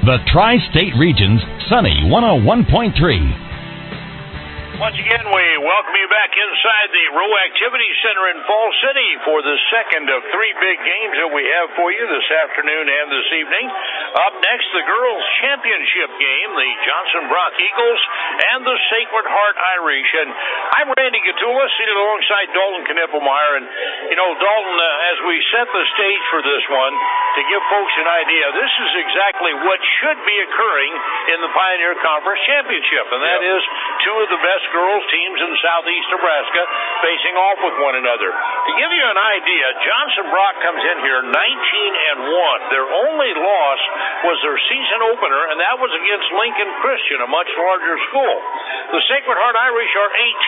The Tri-State Region's Sunny 101.3. Once again, we welcome you back inside the Row Activity Center in Falls City for the second of three big games that we have for you this afternoon and this evening. Up next, the girls' championship game, the Johnson Brock Eagles and the Sacred Heart Irish. And I'm Randy Gatula, seated alongside Dalton Knippelmeyer. And, you know, Dalton, as we set the stage for this one, to give folks an idea, this is exactly what should be occurring in the Pioneer Conference Championship, and that is two of the best girls teams in southeast Nebraska facing off with one another. To give you an idea, Johnson Brock comes in here 19-1. Their only loss was their season opener, and that was against Lincoln Christian, a much larger school. The Sacred Heart Irish are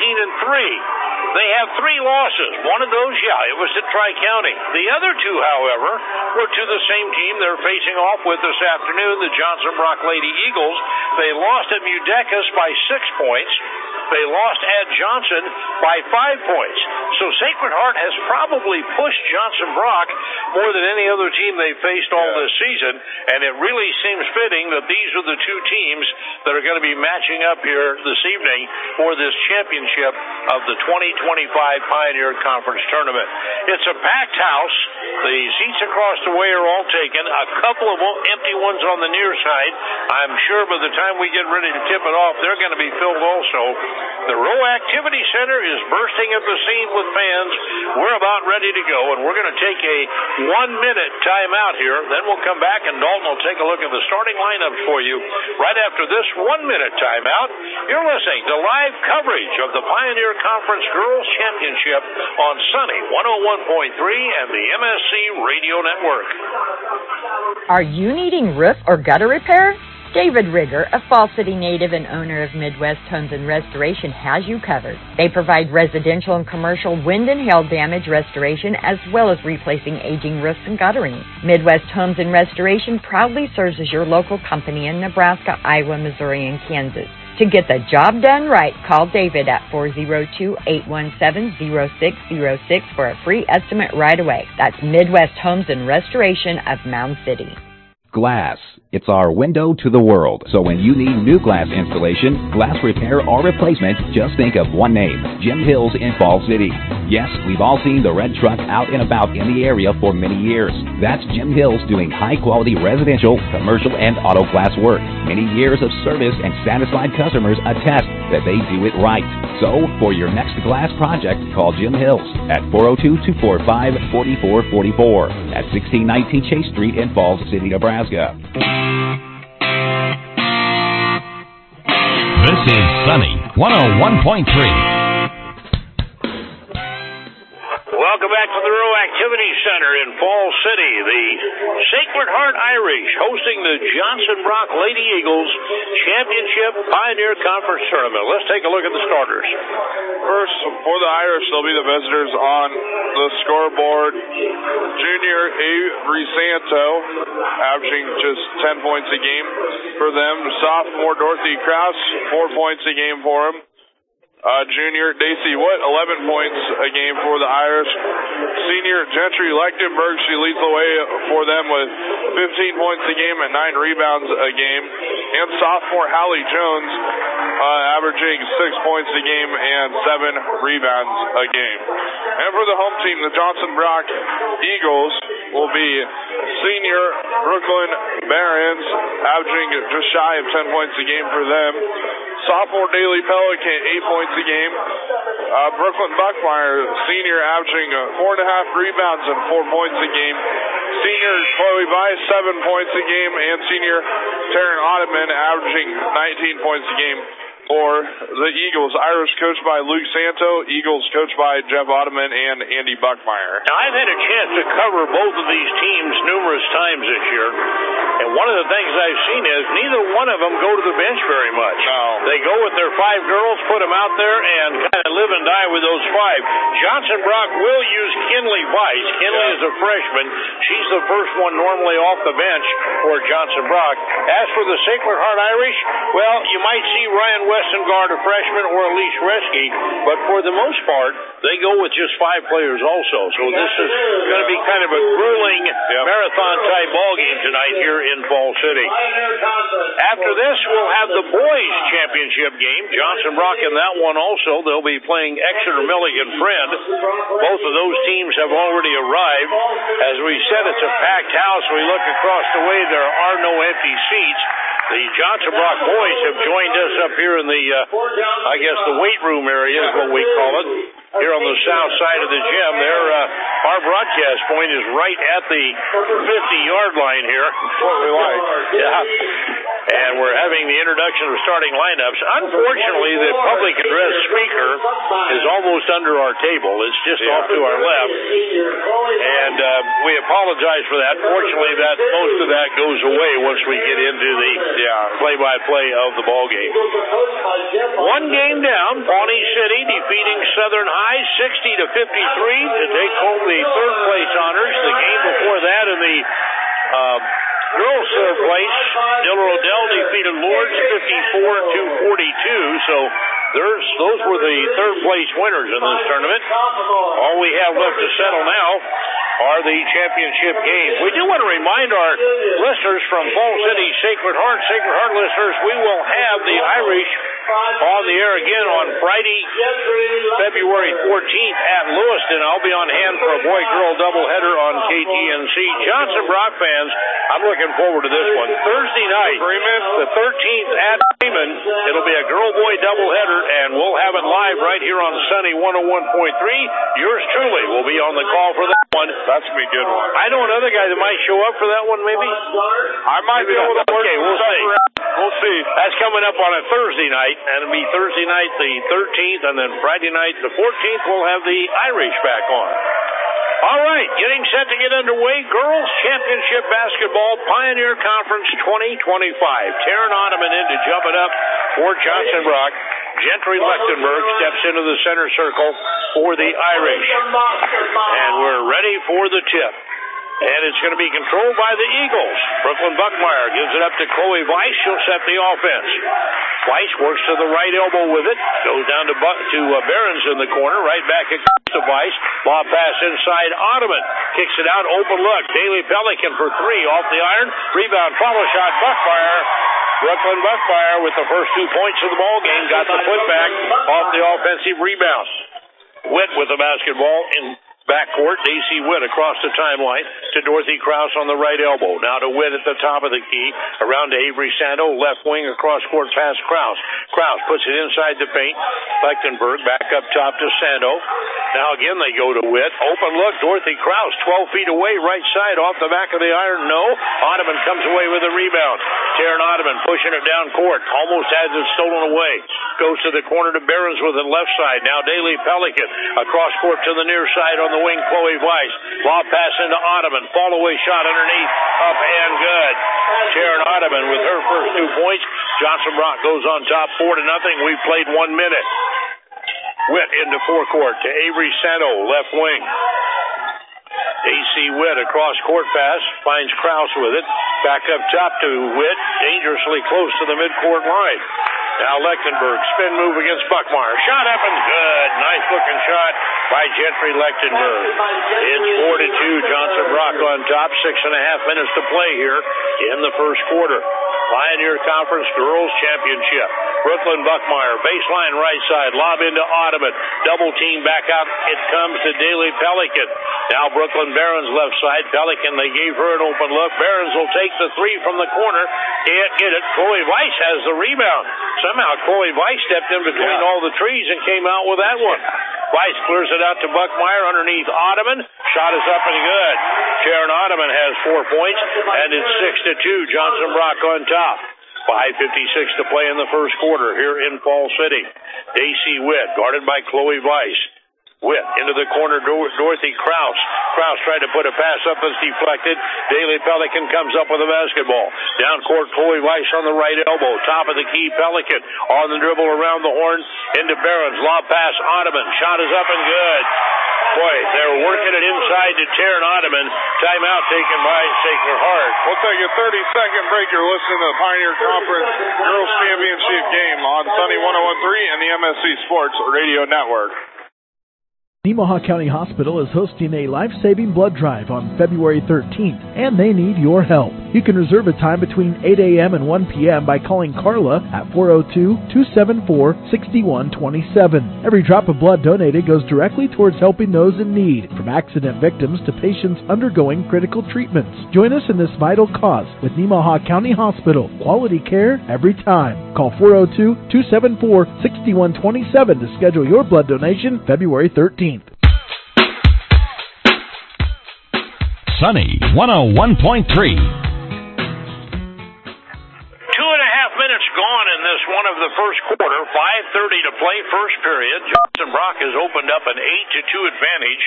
18-3. They have three losses. One of those, it was to Tri-County. The other two, however, were to the same team they're facing off with this afternoon, the Johnson Brock Lady Eagles. They lost at Mudecas by 6 points. They lost at Johnson by 5 points. So Sacred Heart has probably pushed Johnson Brock more than any other team they faced all this season, and it really seems fitting that these are the two teams that are going to be matching up here this evening for this championship of the 2025 Pioneer Conference Tournament. It's a packed house. The seats across the way are all taken. A couple of empty ones on the near side. I'm sure by the time we get ready to tip it off, they're going to be filled also. The Row Activity Center is bursting at the seams with fans. We're about ready to go, and we're going to take a 1-minute timeout here. Then we'll come back, and Dalton will take a look at the starting lineups for you right after this 1-minute timeout. You're listening to live coverage of the Pioneer Conference Girls Championship on Sunny 101.3 and the MSC Radio Network. Are you needing roof or gutter repair? David Rigger, a Falls City native and owner of Midwest Homes and Restoration, has you covered. They provide residential and commercial wind and hail damage restoration as well as replacing aging roofs and guttering. Midwest Homes and Restoration proudly serves as your local company in Nebraska, Iowa, Missouri, and Kansas. To get the job done right, call David at 402-817-0606 for a free estimate right away. That's Midwest Homes and Restoration of Mound City. Glass. It's our window to the world. So when you need new glass installation, glass repair, or replacement, just think of one name, Jim Hills in Falls City. Yes, we've all seen the red truck out and about in the area for many years. That's Jim Hills doing high-quality residential, commercial, and auto glass work. Many years of service and satisfied customers attest that they do it right. So, for your next glass project, call Jim Hills at 402-245-4444 at 1619 Chase Street in Falls City, Nebraska. This is Sunny 101.3. Welcome back to the Row Activity Center in Falls City. The Sacred Heart Irish hosting the Johnson Brock Lady Eagles Championship Pioneer Conference Tournament. Let's take a look at the starters. First, for the Irish, they'll be the visitors on the scoreboard. Junior Avery Santo, averaging just 10 points a game for them. Sophomore Dorothy Krause, 4 points a game for him. Junior Daisy Witt, 11 points a game for the Irish. Senior Gentry Lechtenberg, she leads the way for them with 15 points a game and 9 rebounds a game. And sophomore Hallie Jones, averaging 6 points a game and 7 rebounds a game. And for the home team, the Johnson Brock Eagles will be senior Brooklyn Barons, averaging just shy of 10 points a game for them. Sophomore Daly Pelican, 8 points a game. Brooklyn Buckmeyer, senior, averaging 4.5 rebounds and 4 points a game. Senior Chloe Weiss, 7 points a game. And senior Taryn Ottoman, averaging 19 points a game for the Eagles. Irish coached by Luke Santo, Eagles coached by Jeff Ottoman and Andy Buckmeyer. Now, I've had a chance to cover both of these teams numerous times this year, and one of the things I've seen is neither one of them go to the bench very much. No. They go with their 5 girls, put them out there, and kind of live and die with those 5. Johnson Brock will use Kinley Weiss. Kinley is a freshman. She's the first one normally off the bench for Johnson Brock. As for the Sacred Heart Irish, well, you might see Ryan Westengard, a freshman, or Elise Reschke. But for the most part, they go with just 5 players also. So this is going to be kind of a grueling marathon-type ball game tonight here in Fall City. After this, we'll have the boys' championship game. Johnson Brock in that one also. They'll be playing Exeter Milligan Friend. Both of those teams have already arrived. As we said, it's a packed house. We look across the way, there are no empty seats. The Johnson Brock boys have joined us up here in the, the weight room area is what we call it, here on the south side of the gym. Our broadcast point is right at the 50-yard line here. That's what we like. Yeah. And we're having the introduction of starting lineups. Unfortunately, the public address speaker is almost under our table. It's just off to our left. And we apologize for that. Fortunately, most of that goes away once we get into the play-by-play of the ball game. One game down, Pawnee City defeating Southern High 60-53 to take home the third-place honors. The game before that in the girls' third place, Diller Odell defeated Lourdes 54-42. So those were the third-place winners in this tournament. All we have left to settle now are the championship games. We do want to remind our listeners from Fall City Sacred Heart listeners, we will have the Irish on the air again on Friday, February 14th at Lewiston. I'll be on hand for a boy-girl doubleheader on KTNC. Johnson Brock fans, I'm looking forward to this one. Thursday night, the 13th at Freeman. It'll be a girl-boy doubleheader, and we'll have it live right here on Sunny 101.3. Yours truly will be on the call for that one. That's going to be a good one. I know another guy that might show up for that one, maybe. I might be able to. Okay, we'll see. We'll see. That's coming up on a Thursday night, and it'll be Thursday night the 13th, and then Friday night the 14th, we'll have the Irish back on. All right, getting set to get underway. Girls Championship Basketball Pioneer Conference 2025. Taryn Ottoman in to jump it up for Johnson Brock. Gentry Lechtenberg steps into the center circle for the Irish. And we're ready for the tip. And it's going to be controlled by the Eagles. Brooklyn Buckmeyer gives it up to Chloe Weiss. She'll set the offense. Weiss works to the right elbow with it. Goes down to Behrens in the corner. Right back to Weiss. Ball pass inside. Ottoman kicks it out. Open look. Daly Pelican for 3 off the iron. Rebound. Follow shot. Buckmeyer. Brooklyn Buckmeyer with the first 2 points of the ball game. Got the putback off the offensive rebound. Witt with the basketball in backcourt. AC Witt across the timeline to Dorothy Krause on the right elbow. Now to Witt at the top of the key. Around to Avery Sando. Left wing across court past Krause. Krause puts it inside the paint. Lechtenberg back up top to Sando. Now again they go to Witt. Open look. Dorothy Krause 12 feet away. Right side off the back of the iron. No. Ottoman comes away with a rebound. Taryn Ottoman pushing it down court. Almost has it stolen away. Goes to the corner to Behrens with the left side. Now Daly Pelican across court to the near side on the wing. Chloe Weiss. Lob pass into Ottoman. Fall away shot underneath. Up and good. Taryn Ottoman with her first 2 points. Johnson Brock goes on top 4-0. We've played 1 minute. Witt into forecourt to Avery Sando, left wing. AC Witt across court pass, finds Krause with it. Back up top to Witt, dangerously close to the midcourt line. Now Lechtenberg, spin move against Buckmeyer. Shot up and good. Nice looking shot by Gentry Lechtenberg. It's 4-2. Johnson Brock on top. 6.5 minutes to play here in the first quarter. Pioneer Conference Girls Championship. Brooklyn Buckmeyer, baseline right side, lob into Ottoman. Double team back out. It comes to Daly Pelican. Now Brooklyn Behrens left side. Pelican, they gave her an open look. Behrens will take the 3 from the corner. Can't get it. Chloe Weiss has the rebound. Somehow Chloe Weiss stepped in between all the trees and came out with that one. Weiss clears it out to Buckmeyer underneath Ottoman. Shot is up and good. Sharon Ottoman has 4 points, and it's 6-2. Johnson Brock on top. 5:56 to play in the first quarter here in Fall City. AC Witt guarded by Chloe Weiss. Witt into the corner, Dorothy Krause. Krause tried to put a pass up as deflected. Daly Pelican comes up with a basketball. Down court, Chloe Weiss on the right elbow. Top of the key, Pelican on the dribble around the horn into Behrens. Lob pass, Ottoman. Shot is up and good. Boy, they're working it inside to Taryn Ottoman. Timeout taken by Sacred Heart. We'll take a 30-second break. You're listening to the Pioneer Conference Girls Championship game on Sunny 101.3 and the MSC Sports Radio Network. Nemaha County Hospital is hosting a life-saving blood drive on February 13th, and they need your help. You can reserve a time between 8 a.m. and 1 p.m. by calling Carla at 402-274-6127. Every drop of blood donated goes directly towards helping those in need, from accident victims to patients undergoing critical treatments. Join us in this vital cause with Nemaha County Hospital. Quality care every time. Call 402-274-6127 to schedule your blood donation February 13th. Sunny 101.3. 2.5 minutes gone in this one of the first quarter. 5:30 to play, first period. Johnson Brock has opened up an 8-2 advantage.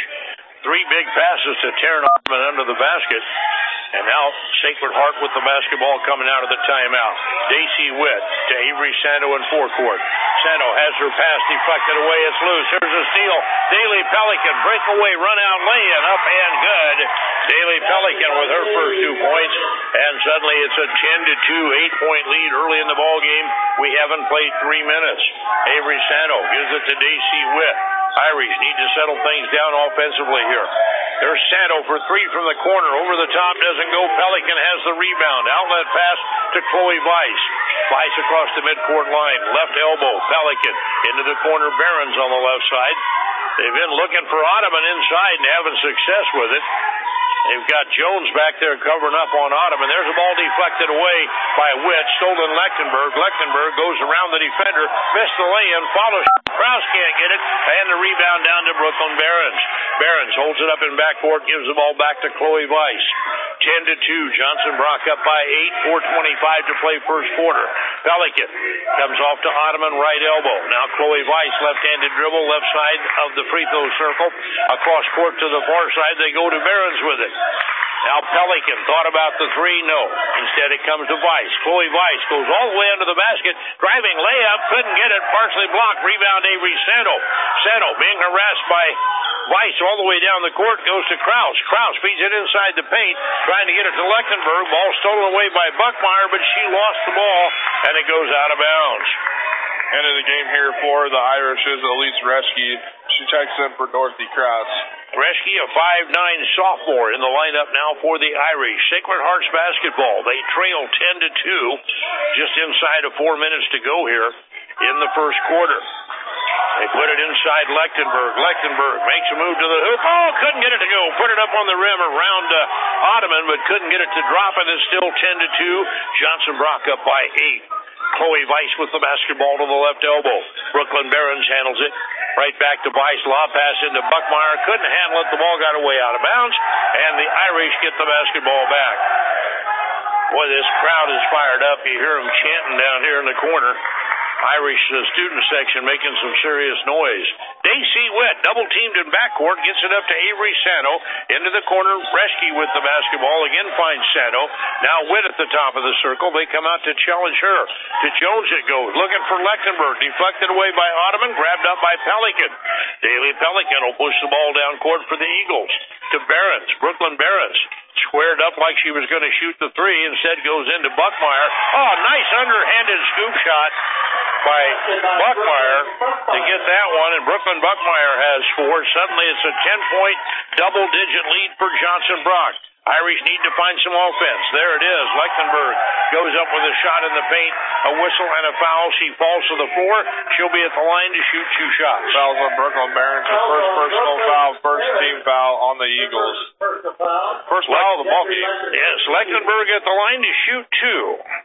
3 big passes to Taryn Ottoman under the basket. And now Sacred Heart with the basketball coming out of the timeout. Daisy Witt to Avery Santo in forecourt. Santo has her pass deflected away. It's loose. Here's a steal. Daly Pelican breakaway run out lay-in up and good. Daly Pelican with her first 2 points. And suddenly it's a 10-2 8-point lead early in the ball game. We haven't played 3 minutes. Avery Santo gives it to Daisy Witt. Irish need to settle things down offensively here. There's Santo for 3 from the corner. Over the top, doesn't go. Pelican has the rebound. Outlet pass to Chloe Weiss. Weiss across the midcourt line. Left elbow, Pelican. Into the corner, Barons on the left side. They've been looking for Ottoman inside and having success with it. They've got Jones back there covering up on Ottoman. There's a ball deflected away by Witt. Stolen Lechtenberg. Lechtenberg goes around the defender. Missed the lay-in. Follows. Krause can't get it. And the rebound down to Brooklyn Barons. Barons holds it up in backcourt. Gives the ball back to Chloe Weiss. 10-2. Johnson Brock up by 8. 4:25 to play first quarter. Pelican comes off to Ottoman, right elbow. Now Chloe Weiss, left-handed dribble, left side of the free throw circle. Across court to the far side. They go to Barons with it. Now Pelican thought about the 3, no. Instead it comes to Weiss. Chloe Weiss goes all the way under the basket. Driving layup, couldn't get it. Partially blocked. Rebound Avery Santo. Santo being harassed by Weiss all the way down the court. Goes to Krause. Krause feeds it inside the paint. Trying to get it to Lechtenberg. Ball stolen away by Buckmeyer, but she lost the ball, and it goes out of bounds. End of the game here for the Irish is Elise Reschke. She checks in for Dorothy Krause. Reschke, a 5'9" sophomore in the lineup now for the Irish. Sacred Hearts basketball. They trail 10-2. Just inside of 4 minutes to go here in the first quarter. They put it inside Lechtenberg. Lechtenberg makes a move to the hoop. Oh, couldn't get it to go. Put it up on the rim around Ottoman, but couldn't get it to drop, and it's still 10-2. Johnson Brock up by 8. Chloe Weiss with the basketball to the left elbow. Brooklyn Barons handles it. Right back to Weiss. Lob pass into Buckmeyer. Couldn't handle it. The ball got away out of bounds. And the Irish get the basketball back. Boy, this crowd is fired up. You hear them chanting down here in the corner. Irish student section making some serious noise. Daisy Witt, double-teamed in backcourt, gets it up to Avery Santo. Into the corner, Reschke with the basketball. Again finds Santo. Now Witt at the top of the circle. They come out to challenge her. To Jones it goes. Looking for Lechtenberg. Deflected away by Ottoman. Grabbed up by Pelican. Daly Pelican will push the ball down court for the Eagles. To Barons. Brooklyn Barons. Squared up like she was going to shoot the 3. Instead goes into Buckmeyer. Oh, nice underhanded scoop shot by Buckmeyer to get that one, and Brooklyn Buckmeyer has 4. Suddenly it's a 10-point double-digit lead for Johnson Brock. Irish need to find some offense. There it is. Lechtenberg goes up with a shot in the paint, a whistle and a foul. She falls to the floor. She'll be at the line to shoot 2 shots. Fouls on Brooklyn Barons. First personal foul, first team foul on the Eagles. First foul of the ball game. Yes, Lechtenberg at the line to shoot 2.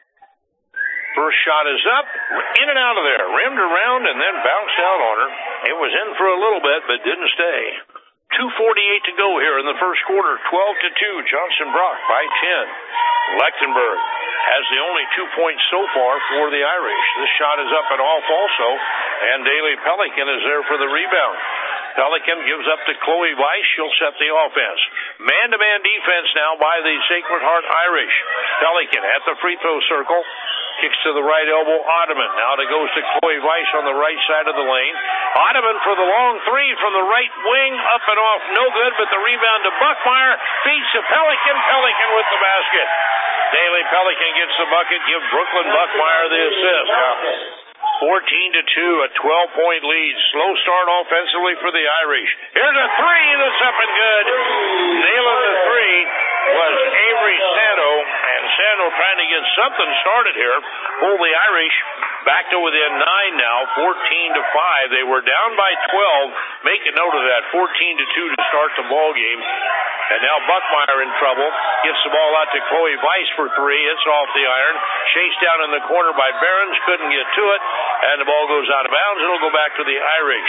First shot is up, in and out of there, rimmed around and then bounced out on her. It was in for a little bit, but didn't stay. 2:48 to go here in the first quarter. 12-2, Johnson Brock by 10. Lechtenberg has the only 2 points so far for the Irish. This shot is up and off also, and Daly Pelican is there for the rebound. Pelican gives up to Chloe Weiss. She'll set the offense. Man-to-man defense now by the Sacred Heart Irish. Pelican at the free throw circle. Kicks to the right elbow, Ottoman. Now it goes to Chloe Weiss on the right side of the lane. Ottoman for the long three from the right wing. Up and off, no good, but the rebound to Buckmeyer. Beats the Pelican. Pelican with the basket. Daly Pelican gets the bucket. Give Brooklyn Buckmeyer the assist. 14-2, a 12-point lead. Slow start offensively for the Irish. Here's a three that's up and good. Nailing the three was Avery Santo, and Santo trying to get something started here. Pull the Irish back to within 9 now, 14-5. They were down by 12. Make a note of that, 14-2 to start the ball game. And now Buckmeyer in trouble. Gets the ball out to Chloe Weiss for three. It's off the iron. Chased down in the corner by Behrens. Couldn't get to it. And the ball goes out of bounds. It'll go back to the Irish.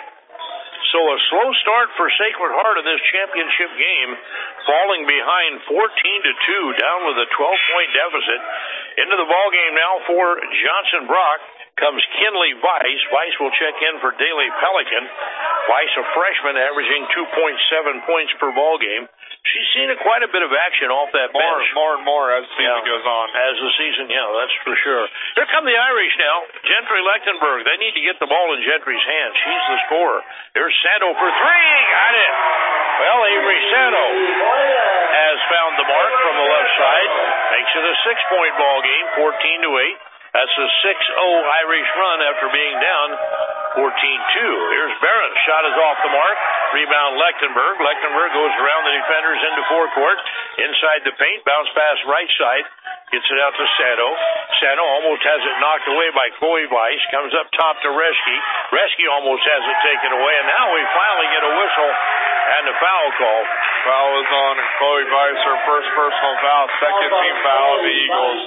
So a slow start for Sacred Heart in this championship game, falling behind 14-2, down with a 12-point deficit. Into the ball game now for Johnson Brock comes Kinley Weiss. Weiss will check in for Daly Pelican. Weiss, a freshman, averaging 2.7 points per ball game. She's seen quite a bit of action off that bench. More and more as the season goes on. As the season, that's for sure. Here come the Irish now. Gentry Lechtenberg. They need to get the ball in Gentry's hands. She's the scorer. Here's Santo for three. Got it. Well, Avery Santo has found the mark from the left side. Makes it a 6-point ball game, 14-8. That's a 6-0 Irish run after being down 14-2. Here's Barron. Shot is off the mark. Rebound Lechtenberg. Lechtenberg goes around the defenders into forecourt. Inside the paint. Bounce pass right side. Gets it out to Santo. Santo almost has it knocked away by Chloe Weiss. Comes up top to Reschke. Reschke almost has it taken away. And now we finally get a whistle and the foul call. Foul is on Chloe Weiss, her first personal foul. Second team foul of the Eagles.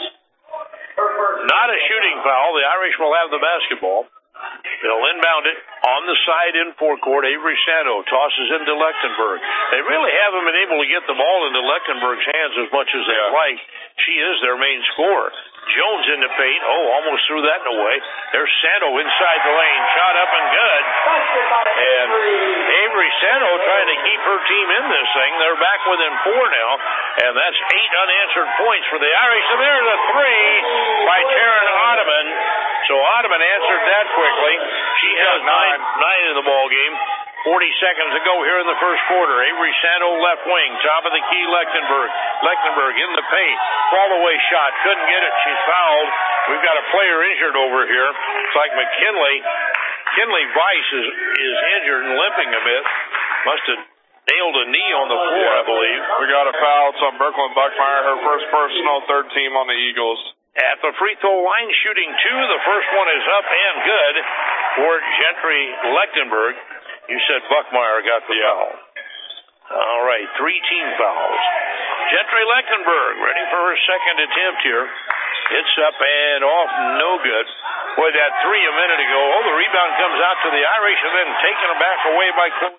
Not a shooting foul. The Irish will have the basketball. They'll inbound it on the side in forecourt. Avery Santo tosses into Lechtenberg. They really haven't been able to get the ball into Lechtenberg's hands as much as they'd like. She is their main scorer. Jones in the paint. Almost threw that away. There's Santo inside the lane. Shot up and good. And Avery Santo trying to keep her team in this thing. They're back within 4 now. And that's 8 unanswered points for the Irish. And there's a three by Taryn Ottoman. So Ottoman answered that quickly. She has 9 in the ball game. 40 seconds to go here in the first quarter. Avery Santo left wing, top of the key, Lechtenberg. Lechtenberg in the paint. Fall-away shot. Couldn't get it. She's fouled. We've got a player injured over here. It's like McKinley. Kinley Weiss is injured and limping a bit. Must have nailed a knee on the floor, I believe. We got a foul. It's on Brooklyn Buckmeyer, her first personal, third team on the Eagles. At the free throw line, shooting 2. The first one is up and good for Gentry Lechtenberg. You said Buckmeyer got the foul. All right, 3 team fouls. Gentry Lechtenberg ready for her second attempt here. It's up and off, no good. Boy, that 3 a minute ago. The rebound comes out to the Irish and then taken back away by Chloe.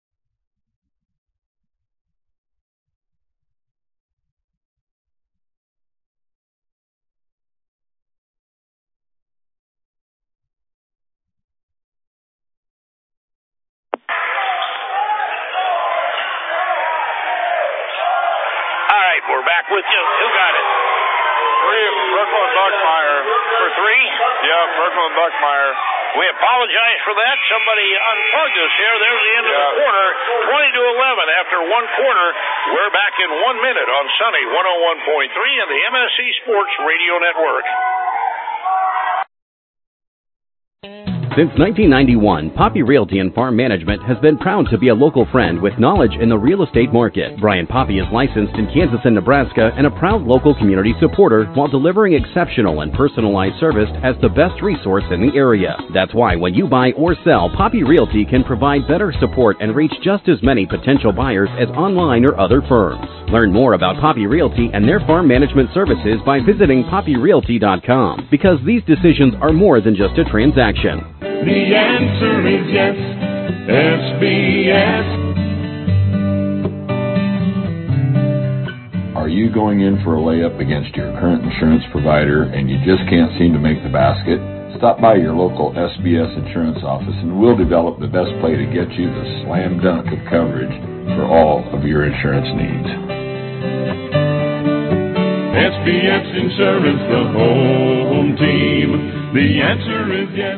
We're back with you. Who got it? Brooklyn Buckmeyer. For 3? Yeah, Brooklyn Buckmeyer. We apologize for that. Somebody unplugged us here. There's the end of the quarter. 20-11 after 1 quarter. We're back in 1 minute on Sunny 101.3 and the MSC Sports Radio Network. Since 1991, Poppy Realty and Farm Management has been proud to be a local friend with knowledge in the real estate market. Brian Poppy is licensed in Kansas and Nebraska and a proud local community supporter while delivering exceptional and personalized service as the best resource in the area. That's why when you buy or sell, Poppy Realty can provide better support and reach just as many potential buyers as online or other firms. Learn more about Poppy Realty and their farm management services by visiting poppyrealty.com, because these decisions are more than just a transaction. The answer is yes, SBS. Are you going in for a layup against your current insurance provider and you just can't seem to make the basket? Stop by your local SBS insurance office and we'll develop the best play to get you the slam dunk of coverage for all of your insurance needs. SBS Insurance, the home team. The answer is yes.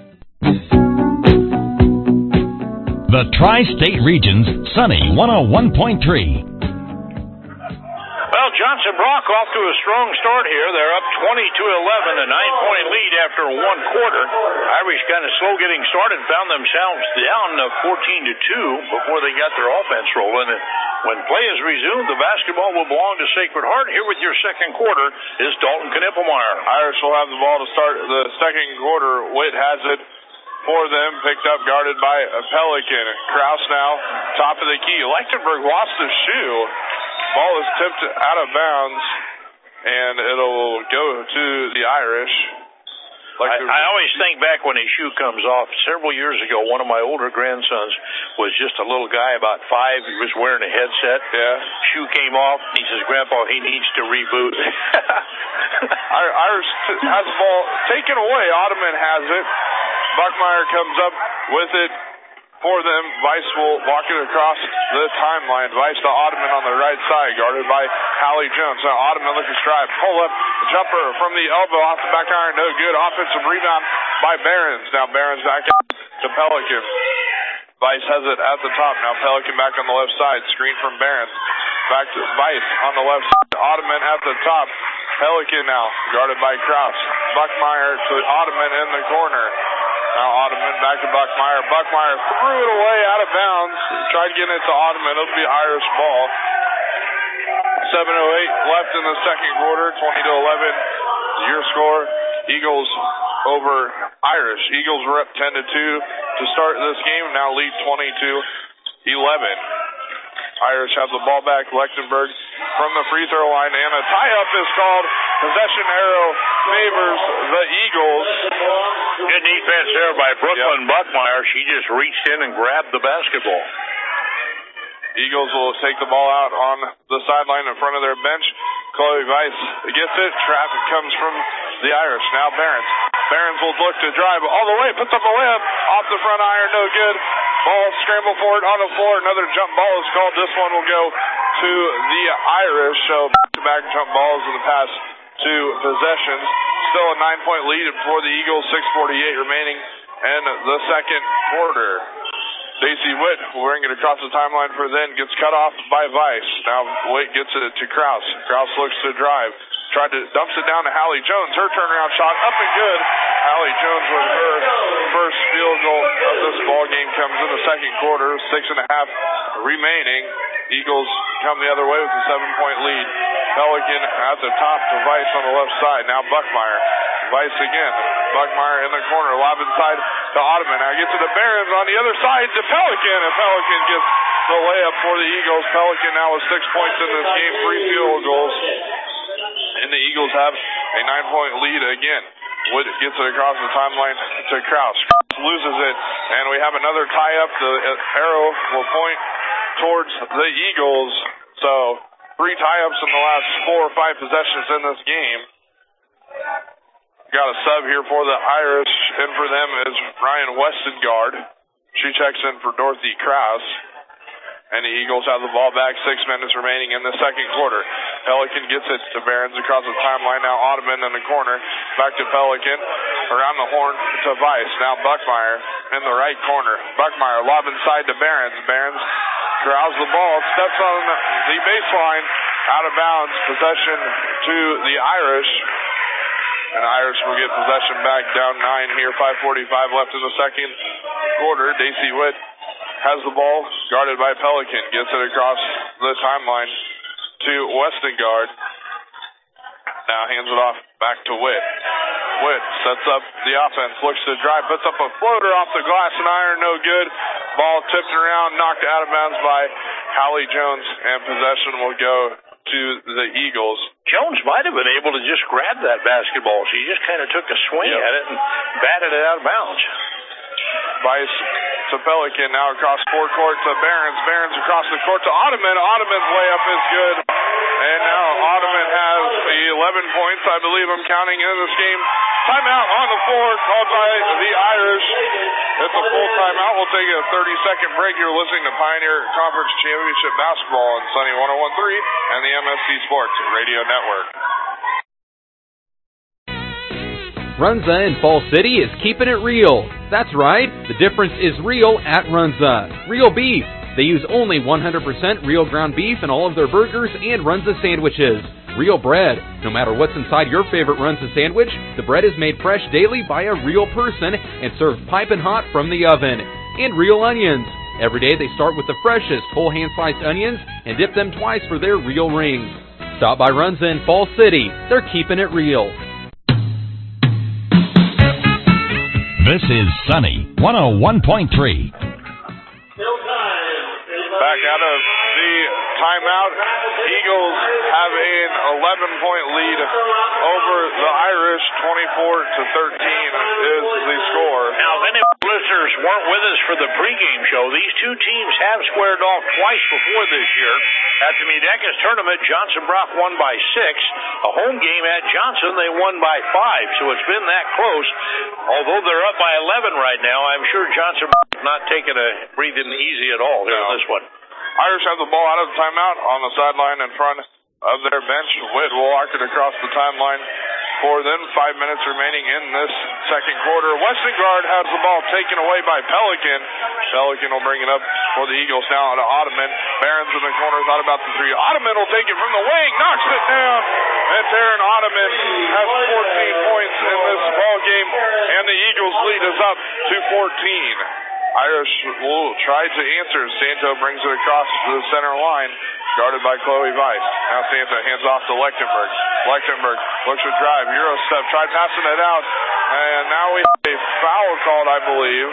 The Tri-State Region's Sunny 101.3. Well, Johnson Brock off to a strong start here. They're up 20-11, a 9-point lead after one quarter. Irish kind of slow getting started, found themselves down 14-2 before they got their offense rolling. And when play is resumed, the basketball will belong to Sacred Heart. Here with your second quarter is Dalton Knippelmeyer. Irish will have the ball to start the second quarter. Witt has it for them, picked up, guarded by a Pelican. Kraus now, top of the key. Lechtenberg lost his shoe. Ball is tipped out of bounds, and it'll go to the Irish. I always think back when a shoe comes off. Several years ago, one of my older grandsons was just a little guy, about 5. He was wearing a headset. Yeah. Shoe came off. He says, Grandpa, he needs to reboot. Irish has the ball taken away. Ottoman has it. Buckmeyer comes up with it for them. Weiss will walk it across the timeline. Weiss to Ottoman on the right side, guarded by Hallie Jones. Now Ottoman looking stride. Pull up jumper from the elbow off the back iron. No good. Offensive rebound by Behrens. Now Behrens back to Pelican. Weiss has it at the top. Now Pelican back on the left side. Screen from Behrens. Back to Weiss on the left side. Ottoman at the top. Pelican now, guarded by Kraus. Buckmeyer to Ottoman in the corner. Now Ottoman back to Buckmeyer. Buckmeyer threw it away out of bounds. Tried getting it to Ottoman. It'll be Irish ball. 7:08 left in the second quarter. 20-11. Your score. Eagles over Irish. Eagles were up 10-2 to start this game. Now lead 22-11. Irish have the ball back. Lechtenberg from the free throw line, and a tie-up is called. Possession arrow favors the Eagles. Good defense there by Brooklyn Buckmeyer. She just reached in and grabbed the basketball. Eagles will take the ball out on the sideline in front of their bench. Chloe Weiss gets it. Traffic comes from the Irish. Now Behrens. Behrens will look to drive all the way. Puts up a layup off the front iron. No good. Ball scramble for it on the floor. Another jump ball is called. This one will go to the Irish. So back-to-back jump balls in the past two possessions. Still a 9-point lead for the Eagles. 6:48 remaining in the second quarter. Stacey Witt will bring it across the timeline for then. Gets cut off by Weiss. Now Witt gets it to Kraus. Kraus looks to drive. Dumps it down to Hallie Jones. Her turnaround shot up and good. Hallie Jones with her first field goal of this ball game comes in the second quarter. 6.5 remaining. Eagles come the other way with a 7-point lead. Pelican at the top to Weiss on the left side. Now Buckmeyer. Weiss again. Buckmeyer in the corner. Lob inside to Ottoman. Now gets it to Behrens on the other side to Pelican. And Pelican gets the layup for the Eagles. Pelican now with 6 points in this game. 3 field goals. And the Eagles have a 9-point lead again. Wood gets it across the timeline to Kraus. Loses it. And we have another tie-up. The arrow will point towards the Eagles. So 3 tie-ups in the last 4 or 5 possessions in this game. Got a sub here for the Irish. In for them is Ryan Westengard. She checks in for Dorothy Kraus. And the Eagles have the ball back. 6 minutes remaining in the second quarter. Pelican gets it to Behrens across the timeline. Now Ottoman in the corner. Back to Pelican. Around the horn to Weiss. Now Buckmeyer in the right corner. Buckmeyer lob inside to Behrens. Behrens corrals the ball. Steps on the baseline. Out of bounds. Possession to the Irish. And the Irish will get possession back. Down 9 here. 5:45 left in the second quarter. Daisy Witt has the ball, guarded by Pelican. Gets it across the timeline to Westengard. Now hands it off back to Witt. Witt sets up the offense, looks to drive, puts up a floater off the glass and iron, no good. Ball tipped around, knocked out of bounds by Hallie Jones, and possession will go to the Eagles. Jones might have been able to just grab that basketball. She just kind of took a swing at it and batted it out of bounds. Weiss to Pelican, now across forecourt to Behrens. Behrens across the court to Ottoman. Ottoman's layup is good. And now Ottoman has 11 points, I believe I'm counting in this game. Timeout on the floor called by the Irish. It's a full timeout. We'll take a 30-second break. You're listening to Pioneer Conference Championship Basketball on Sunny 101.3 and the MSC Sports Radio Network. Runza in Fall City is keeping it real. That's right, the difference is real at Runza. Real beef. They use only 100% real ground beef in all of their burgers and Runza sandwiches. Real bread. No matter what's inside your favorite Runza sandwich, the bread is made fresh daily by a real person and served piping hot from the oven. And real onions. Every day they start with the freshest whole hand-sliced onions and dip them twice for their real rings. Stop by Runza in Fall City. They're keeping it real. This is Sunny 101.3. Back out of the timeout, Eagles have an 11-point lead over the Irish. 24-13 is the score. Now, if any listeners weren't with us for the pregame show, these two teams have squared off twice before this year. At the Medecus tournament, Johnson Brock won by 6. A home game at Johnson, they won by 5, so it's been that close. Although they're up by 11 right now, I'm sure Johnson Brock not taking breathing easy at all here in this one. Irish have the ball out of the timeout on the sideline in front of their bench. Witt will arc it across the timeline for them. 5 minutes remaining in this second quarter. Westengard has the ball taken away by Pelican. Pelican will bring it up for the Eagles now to Ottoman. Barron's in the corner, thought about the three. Ottoman will take it from the wing, knocks it down. And Taryn Ottoman has 14 points in this ball game, and the Eagles lead is up to 14. Irish will try to answer. Santo brings it across to the center line, guarded by Chloe Weiss. Now Santo hands off to Lechtenberg. Lechtenberg looks to drive. Eurostep tried passing it out. And now we have a foul called, I believe,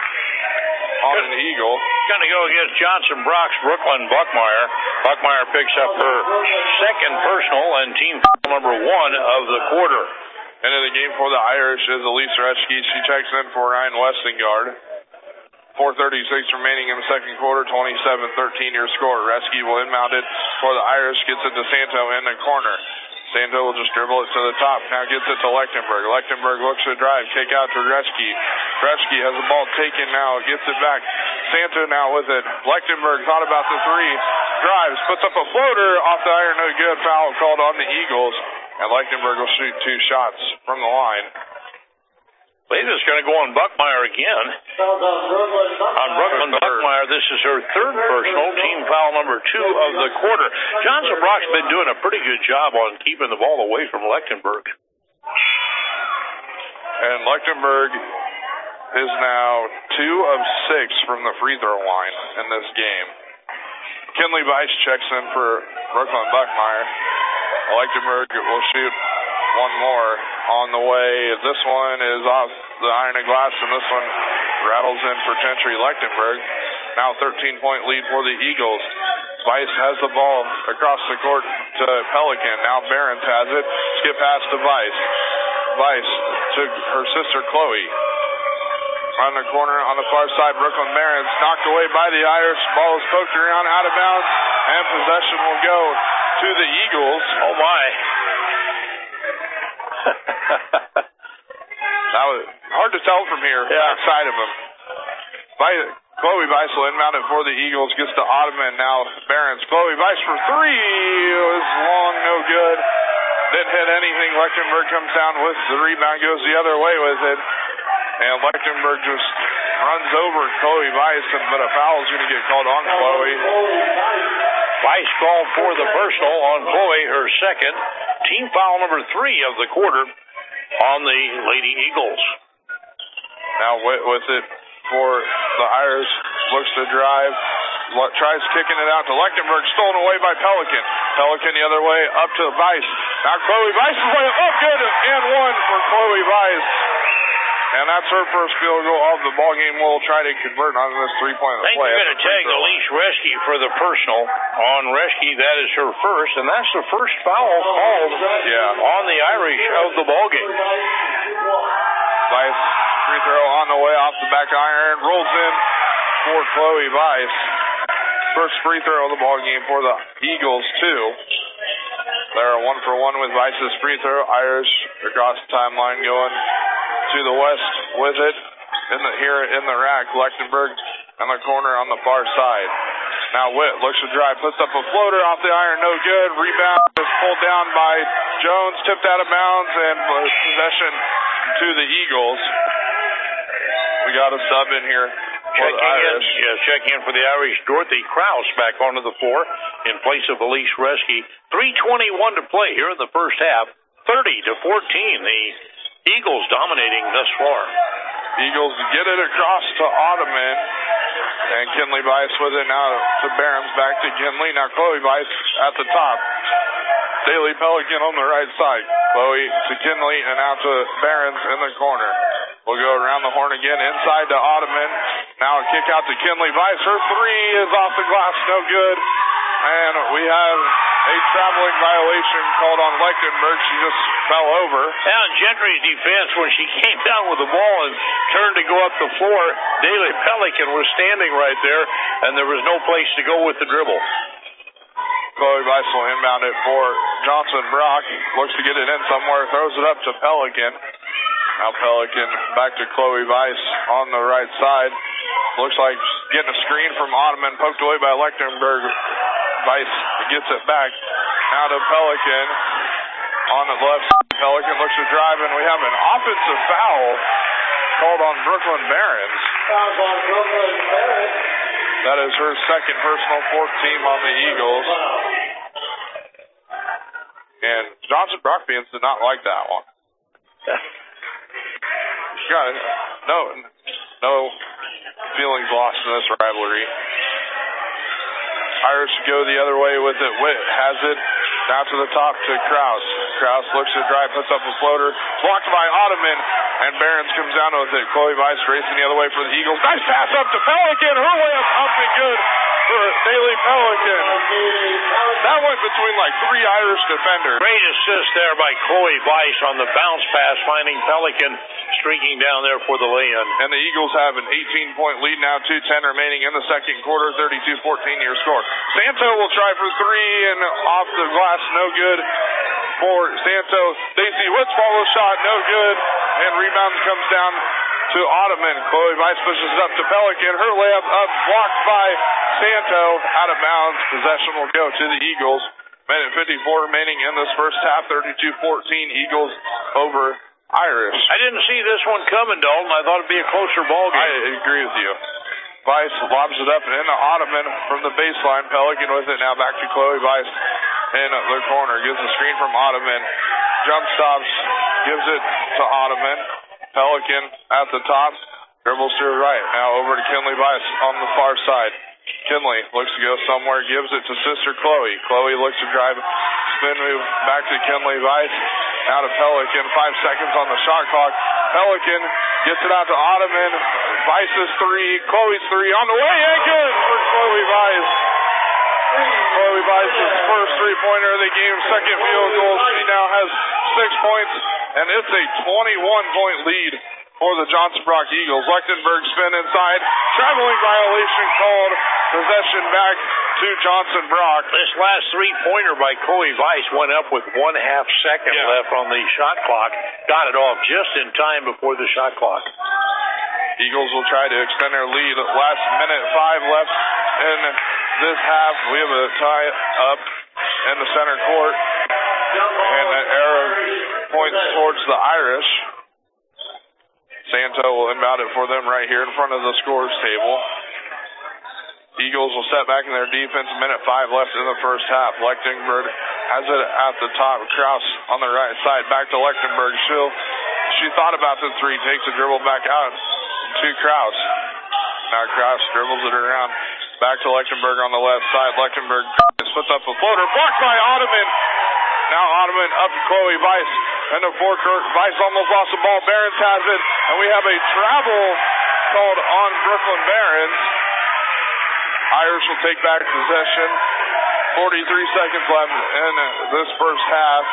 on an Eagle. Going to go against Johnson Brock's Brooklyn Buckmeyer. Buckmeyer picks up her second personal and team foul number 1 of the quarter. Into the game for the Irish is Elise Reschke. She checks in for Ryan Westengard. 4:36 remaining in the second quarter, 27-13 your score. Reschke will inmount it for the Irish, gets it to Santo in the corner. Santo will just dribble it to the top, now gets it to Lechtenberg. Lechtenberg looks to drive, kick out to Reschke. Reschke has the ball taken now, gets it back. Santo now with it. Lechtenberg thought about the three, drives, puts up a floater off the iron, no good. Foul called on the Eagles, and Lechtenberg will shoot 2 shots from the line. I believe it's going to go on Buckmeyer again. On Brooklyn Buckmeyer, this is her third personal, team foul number 2 of the quarter. Johnson Brock's been doing a pretty good job on keeping the ball away from Lechtenberg. And Lechtenberg is now 2 of 6 from the free throw line in this game. Kinley Weiss checks in for Brooklyn Buckmeyer. Lechtenberg will shoot one more on the way. This one is off the iron and glass, and this one rattles in for Gentry Lechtenberg. Now 13-point lead for the Eagles. Weiss has the ball across the court to Pelican. Now Barron's has it. Skip pass to Weiss. Weiss to her sister Chloe. On the corner on the far side, Brooklyn Barron's knocked away by the Irish. Ball is poked around out of bounds, and possession will go to the Eagles. Oh my. That was hard to tell from here, backside of him. Chloe Weiss will inbound it for the Eagles, gets to Ottoman, now Barron's. Chloe Weiss for 3, is long, no good. Didn't hit anything. Lechtenberg comes down with the rebound, goes the other way with it. And Lechtenberg just runs over Chloe Weiss, but a foul is going to get called on Chloe. Weiss called for the personal on Chloe, her second. Team foul number 3 of the quarter on the Lady Eagles. Now with it for the Irish, looks to drive, tries kicking it out to Lechtenberg, stolen away by Pelican. Pelican the other way, up to Weiss. Now Chloe Weiss is way up, good, and 1 for Chloe Weiss. And that's her first field goal of the ball game. We'll try to convert on this 3-point play. I think you're going to tag Elise Reschke for the personal on Reschke. That is her first, and that's the first foul called on the Irish of the ball game. Weiss free throw on the way off the back iron, rolls in for Chloe Weiss. First free throw of the ball game for the Eagles too. They're 1 for 1 with Weiss's free throw. Irish across the timeline going to the west with it here in the rack. Lechtenberg in the corner on the far side. Now Witt looks to drive, puts up a floater off the iron, no good. Rebound is pulled down by Jones, tipped out of bounds, and possession to the Eagles. We got a sub in here. Checking in for the Irish, Dorothy Krause back onto the floor in place of Elise Reschke. 3:21 to play here in the first half. 30-14. The Eagles dominating thus far. Eagles get it across to Ottoman. And Kinley Weiss with it now to Behrens. Back to Kinley. Now Chloe Weiss at the top. Daly Pelican on the right side. Chloe to Kinley and out to Behrens in the corner. We'll go around the horn again, inside to Ottoman. Now a kick out to Kinley Weiss. Her three is off the glass, no good. And we have a traveling violation called on Lechtenberg. She just fell over. Now in Gentry's defense, when she came down with the ball and turned to go up the floor, Daly Pelican was standing right there, and there was no place to go with the dribble. Chloe Weiss will inbound it for Johnson Brock. Looks to get it in somewhere, throws it up to Pelican. Now Pelican back to Chloe Weiss on the right side. Looks like getting a screen from Ottoman, poked away by Lechtenberg. Weiss gets it back. Now to Pelican on the left side. Pelican looks to drive, and we have an offensive foul called on Brooklyn Behrens. Foul on Brooklyn Behrens. That is her second personal, fourth team on the Eagles. And Johnson Brockfians did not like that one. No feelings lost in this rivalry. Irish go the other way with it. Witt has it. Now to the top to Krause. Krause looks to drive, puts up a floater. Blocked by Ottoman, and Behrens comes down with it. Chloe Weiss racing the other way for the Eagles. Nice pass up to Pelican. Her layup up and good for Daly Pelican. That went between like three Irish defenders. Great assist there by Chloe Weiss on the bounce pass, finding Pelican streaking down there for the lay-in. And the Eagles have an 18-point lead now, 2:10 remaining in the second quarter, 32-14 your score. Santo will try for three, and off the glass, no good for Santo. Stacey Witt's follow shot, no good, and rebound comes down to Ottoman. Chloe Weiss pushes it up to Pelican. Her layup up, blocked by Santo, out of bounds. Possession will go to the Eagles. Minute 54 remaining in this first half, 32-14, Eagles over Irish. I didn't see this one coming, Dalton. I thought it'd be a closer ball game. I agree with you. Weiss lobs it up into Ottoman from the baseline. Pelican with it now back to Chloe Weiss in the corner. Gives a screen from Ottoman. Jump stops, gives it to Ottoman. Pelican at the top. Dribbles to her right. Now over to Kinley Weiss on the far side. Kinley looks to go somewhere, gives it to sister Chloe. Chloe looks to drive, spin move back to Kinley Weiss. Now to Pelican, 5 seconds on the shot clock. Pelican gets it out to Ottoman. Weiss's three, Chloe's three on the way, and good for Chloe Weiss. Chloe Weiss's first three-pointer of the game, second field goal. She now has 6 points, and it's a 21-point lead for the Johnson Brock Eagles. Lechtenberg spin inside. Traveling violation called. Possession back to Johnson Brock. This last three-pointer by Chloe Weiss went up with 1/2 second left on the shot clock. Got it off just in time before the shot clock. Eagles will try to extend their lead. Last minute, 5 left in this half. We have a tie up in the center court. And an arrow points towards the Irish. Santo will inbound it for them right here in front of the scores table. Eagles will set back in their defense. Minute 5 left in the first half. Lechtenberg has it at the top. Krause on the right side. Back to Lechtenberg. She thought about the three. Takes a dribble back out to Krause. Now Krause dribbles it around. Back to Lechtenberg on the left side. Lechtenberg puts up a floater. Blocked by Ottoman. Now Ottoman up to Chloe Weiss. And the forecourt. Weiss almost lost the ball. Behrens has it. And we have a travel called on Brooklyn Behrens. Irish will take back possession. 43 seconds left in this first half.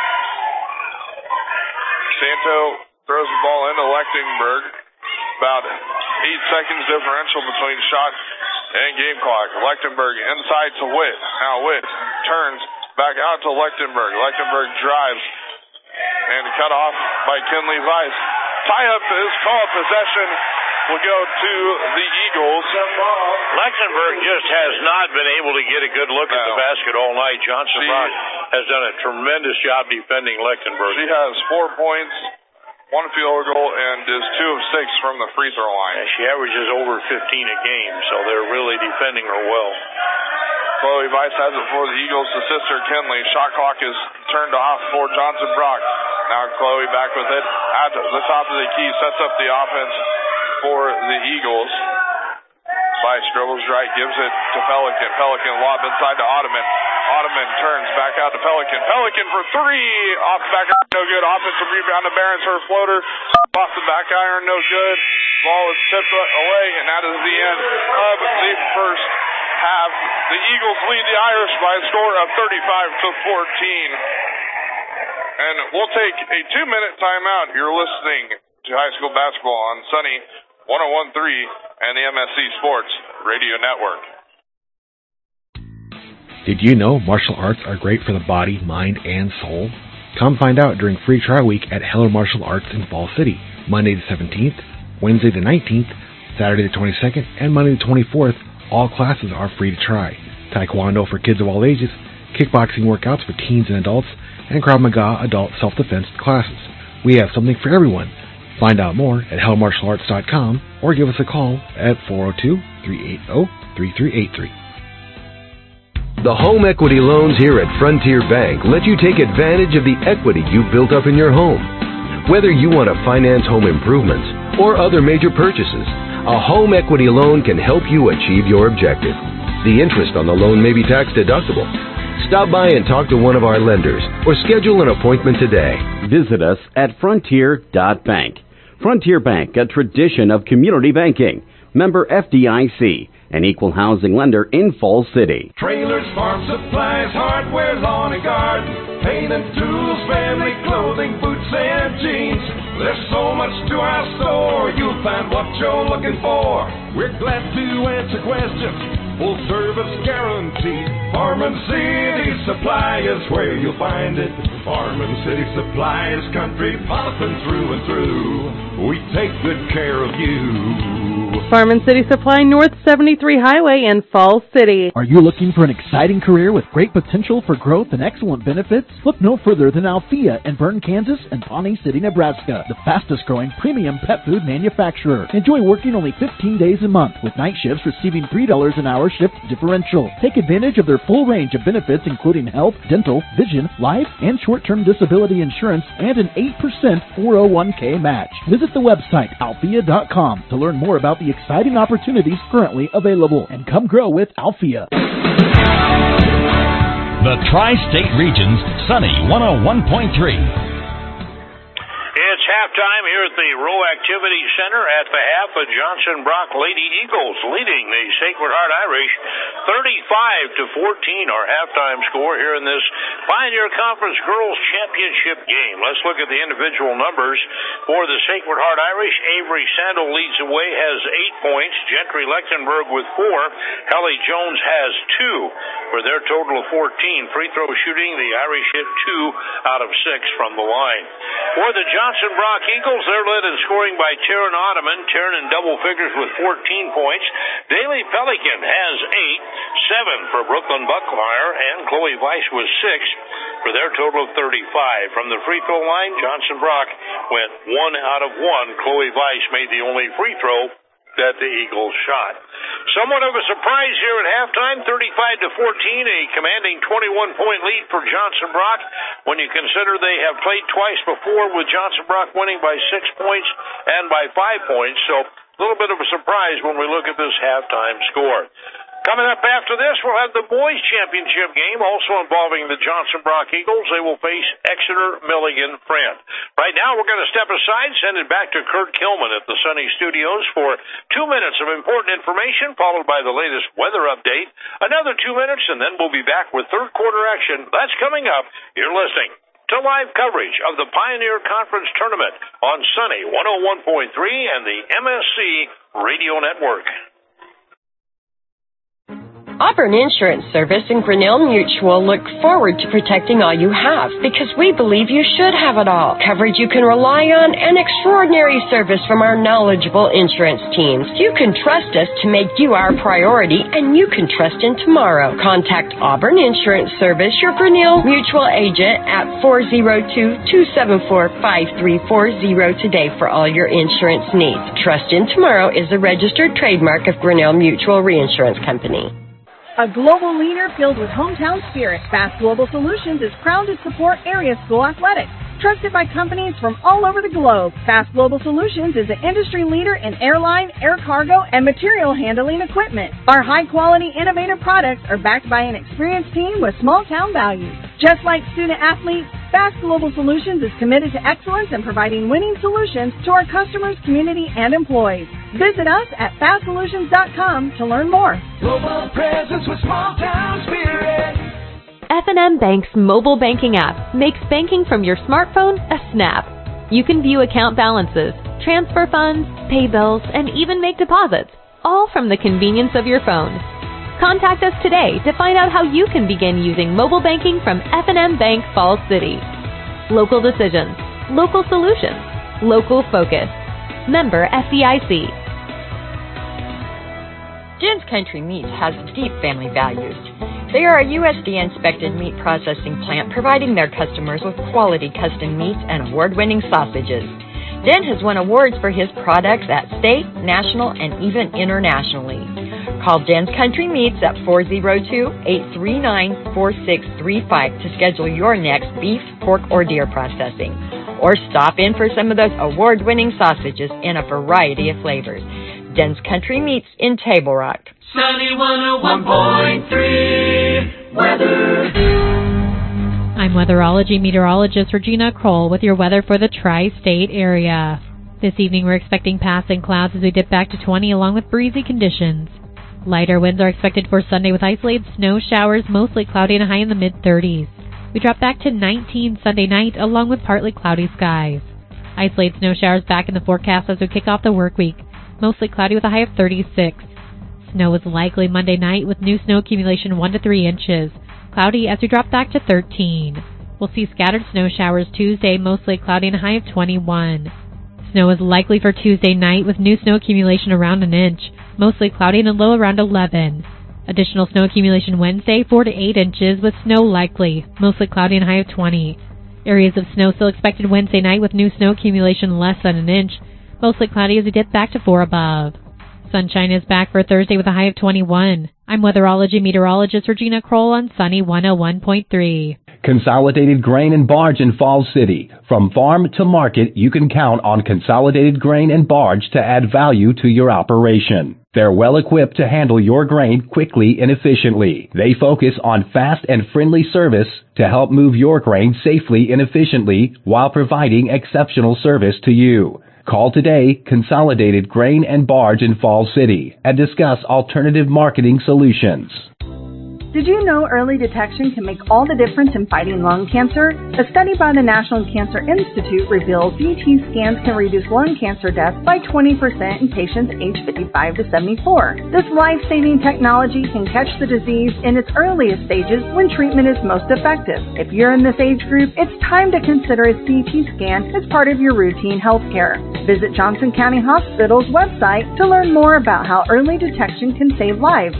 Santo throws the ball into Lechtenberg. About 8 seconds differential between shot and game clock. Lechtenberg inside to Witt. Now Witt turns back out to Lechtenberg. Lechtenberg drives and cut off by Kinley Weiss. Tie-up is called. Possession will go to the Eagles. Lechtenberg just has not been able to get a good look at the basket all night. Johnson Brock has done a tremendous job defending Lechtenberg. She has 4 points one field goal and is 2 of 6 from the free throw line. Yeah, she averages over 15 a game, so they're really defending her well. Chloe Weiss has it for the Eagles to sister Kinley. Shot clock is turned off for Johnson Brock. Now Chloe back with it at the top of the key, sets up the offense for the Eagles. Weiss dribbles right, gives it to Pelican. Pelican lob inside to Ottoman. Ottoman turns back out to Pelican. Pelican for 3. Off the back iron, no good. Offensive rebound to Barons. Her floater off the back iron, no good. Ball is tipped away, and that is the end of the first half. The Eagles lead the Irish by a score of 35-14. And we'll take a 2-minute timeout. You're listening to high school basketball on Sunny 101.3 and the MSC Sports Radio Network. Did you know martial arts are great for the body, mind, and soul? Come find out during Free Trial Week at Heller Martial Arts in Fall City, Monday the 17th, Wednesday the 19th, Saturday the 22nd, and Monday the 24th. All classes are free to try. Taekwondo for kids of all ages, kickboxing workouts for teens and adults, and Krav Maga adult self-defense classes. We have something for everyone. Find out more at hellmartialarts.com or give us a call at 402-380-3383. The home equity loans here at Frontier Bank let you take advantage of the equity you've built up in your home. Whether you want to finance home improvements or other major purchases, a home equity loan can help you achieve your objective. The interest on the loan may be tax deductible. Stop by and talk to one of our lenders or schedule an appointment today. Visit us at frontier.bank. Frontier Bank, a tradition of community banking. Member FDIC, an equal housing lender in Falls City. Trailers, farm supplies, hardware, lawn and garden, paint and tools, family clothing, boots and jeans. There's so much to our store, you'll find what you're looking for. We're glad to answer questions, full service guarantee. Farm City Supply is where you'll find it. Farm City Supply is country poppin' through and through. We take good care of you. Farm City Supply, North 73 Highway in Falls City. Are you looking for an exciting career with great potential for growth and excellent benefits? Look no further than Althea in Bern, Kansas and Pawnee City, Nebraska, the fastest growing premium pet food manufacturer. Enjoy working only 15 days a month with night shifts receiving $3 an hour shift differential. Take advantage of their full range of benefits including health, dental, vision, life, and short-term disability insurance and an 8% 401k match. Visit the website althea.com to learn more about the exciting opportunities currently available and come grow with Althea. The Tri-State Region's Sunny 101.3. It's halftime here at the Rowe Activity Center at the half of Johnson Brock Lady Eagles leading the Sacred Heart Irish 35-14, our halftime score here in this Pioneer Conference Girls Championship game. Let's look at the individual numbers for the Sacred Heart Irish. Avery Sandel leads the way, has 8 points. Gentry Lechtenberg with 4. Kelly Jones has 2 for their total of 14. Free throw shooting, the Irish hit 2 out of 6 from the line. For the Johnson Brock Eagles, they're led in scoring by Taryn Ottoman. Taryn in double figures with 14 points. Daly Pelican has 8, 7 for Brooklyn Buckmeyer, and Chloe Weiss was 6 for their total of 35. From the free throw line, Johnson Brock went 1 out of 1. Chloe Weiss made the only free throw that the Eagles shot. Somewhat of a surprise here at halftime, 35-14, a commanding 21-point lead for Johnson Brock when you consider they have played twice before with Johnson Brock winning by 6 points and by 5 points. So a little bit of a surprise when we look at this halftime score. Coming up after this, we'll have the boys' championship game, also involving the Johnson Brock Eagles. They will face Exeter Milligan Friend. Right now, we're going to step aside, send it back to Kurt Kilman at the Sunny Studios for 2 minutes of important information, followed by the latest weather update. Another 2 minutes, and then we'll be back with third quarter action. That's coming up. You're listening to live coverage of the Pioneer Conference Tournament on Sunny 101.3 and the MSC Radio Network. Auburn Insurance Service and Grinnell Mutual look forward to protecting all you have because we believe you should have it all. Coverage you can rely on and extraordinary service from our knowledgeable insurance teams. You can trust us to make you our priority and you can trust in tomorrow. Contact Auburn Insurance Service, your Grinnell Mutual agent at 402-274-5340 today for all your insurance needs. Trust in Tomorrow is a registered trademark of Grinnell Mutual Reinsurance Company. A global leader filled with hometown spirit, Fast Global Solutions is proud to support area school athletics. Trusted by companies from all over the globe, Fast Global Solutions is an industry leader in airline, air cargo, and material handling equipment. Our high-quality, innovative products are backed by an experienced team with small-town values. Just like student-athletes, Fast Global Solutions is committed to excellence in providing winning solutions to our customers, community, and employees. Visit us at fastsolutions.com to learn more. Global presence with small-town spirit. F&M Bank's mobile banking app makes banking from your smartphone a snap. You can view account balances, transfer funds, pay bills, and even make deposits, all from the convenience of your phone. Contact us today to find out how you can begin using mobile banking from F&M Bank Falls City. Local decisions, local solutions, local focus. Member FDIC. Jen's Country Meats has deep family values. They are a USDA-inspected meat processing plant providing their customers with quality custom meats and award-winning sausages. Jen has won awards for his products at state, national, and even internationally. Call Jen's Country Meats at 402-839-4635 to schedule your next beef, pork, or deer processing. Or stop in for some of those award-winning sausages in a variety of flavors. Jen's Country Meats in Table Rock. Sunny 101.3 weather. I'm weatherology meteorologist Regina Kroll with your weather for the tri-state area. This evening we're expecting passing clouds as we dip back to 20 along with breezy conditions. Lighter winds are expected for Sunday with isolated snow showers, mostly cloudy and high in the mid-30s. We drop back to 19 Sunday night along with partly cloudy skies. Isolated snow showers back in the forecast as we kick off the work week, mostly cloudy with a high of 36. Snow is likely Monday night with new snow accumulation 1 to 3 inches. Cloudy as we drop back to 13. We'll see scattered snow showers Tuesday, mostly cloudy and a high of 21. Snow is likely for Tuesday night with new snow accumulation around an inch, mostly cloudy and a low around 11. Additional snow accumulation Wednesday, 4 to 8 inches with snow likely, mostly cloudy and a high of 20. Areas of snow still expected Wednesday night with new snow accumulation less than an inch, mostly cloudy as we dip back to 4 above. Sunshine is back for Thursday with a high of 21. I'm weatherology meteorologist Regina Kroll on Sunny 101.3. Consolidated Grain and Barge in Falls City. From farm to market, you can count on Consolidated Grain and Barge to add value to your operation. They're well equipped to handle your grain quickly and efficiently. They focus on fast and friendly service to help move your grain safely and efficiently while providing exceptional service to you. Call today, Consolidated Grain and Barge in Falls City, and discuss alternative marketing solutions. Did you know early detection can make all the difference in fighting lung cancer? A study by the National Cancer Institute reveals CT scans can reduce lung cancer deaths by 20% in patients aged 55 to 74. This life-saving technology can catch the disease in its earliest stages when treatment is most effective. If you're in this age group, it's time to consider a CT scan as part of your routine health care. Visit Johnson County Hospital's website to learn more about how early detection can save lives.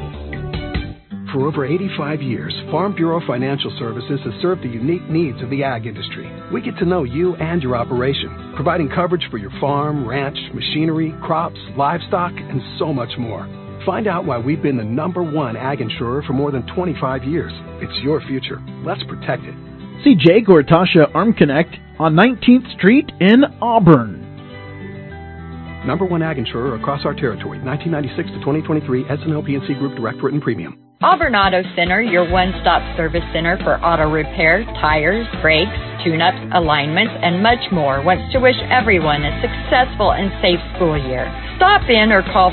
For over 85 years, Farm Bureau Financial Services has served the unique needs of the ag industry. We get to know you and your operation, providing coverage for your farm, ranch, machinery, crops, livestock, and so much more. Find out why we've been the #1 ag insurer for more than 25 years. It's your future. Let's protect it. See Jake or Tasha Arm Connect on 19th Street in Auburn. #1 ag insurer across our territory, 1996 to 2023, S&L P&C Group Direct Written Premium. Auburn Auto Center, your one-stop service center for auto repair, tires, brakes, tune-ups, alignments, and much more wants to wish everyone a successful and safe school year. Stop in or call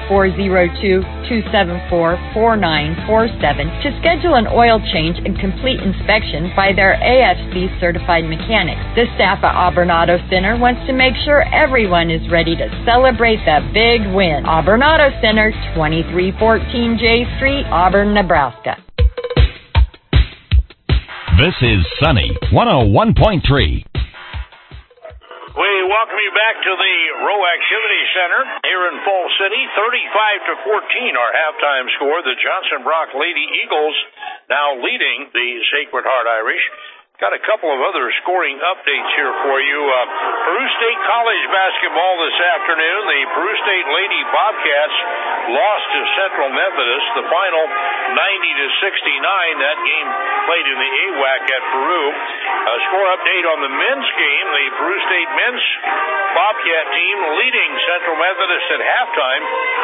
402-274-4947 to schedule an oil change and complete inspection by their AFC certified mechanics. The staff at Auburn Auto Center wants to make sure everyone is ready to celebrate the big win. Auburn Auto Center, 2314 J Street, Auburn, Nebraska. This is Sunny 101.3. We welcome you back to the Row Activity Center here in Falls City. 35-14 our halftime score. The Johnson Brock Lady Eagles now leading the Sacred Heart Irish. Got a couple of other scoring updates here for you. Peru State College basketball this afternoon. The Peru State Lady Bobcats lost to Central Methodist. The final 90-69. That game played in the AWAC at Peru. A score update on the men's game. The Peru State men's Bobcat team leading Central Methodist at halftime,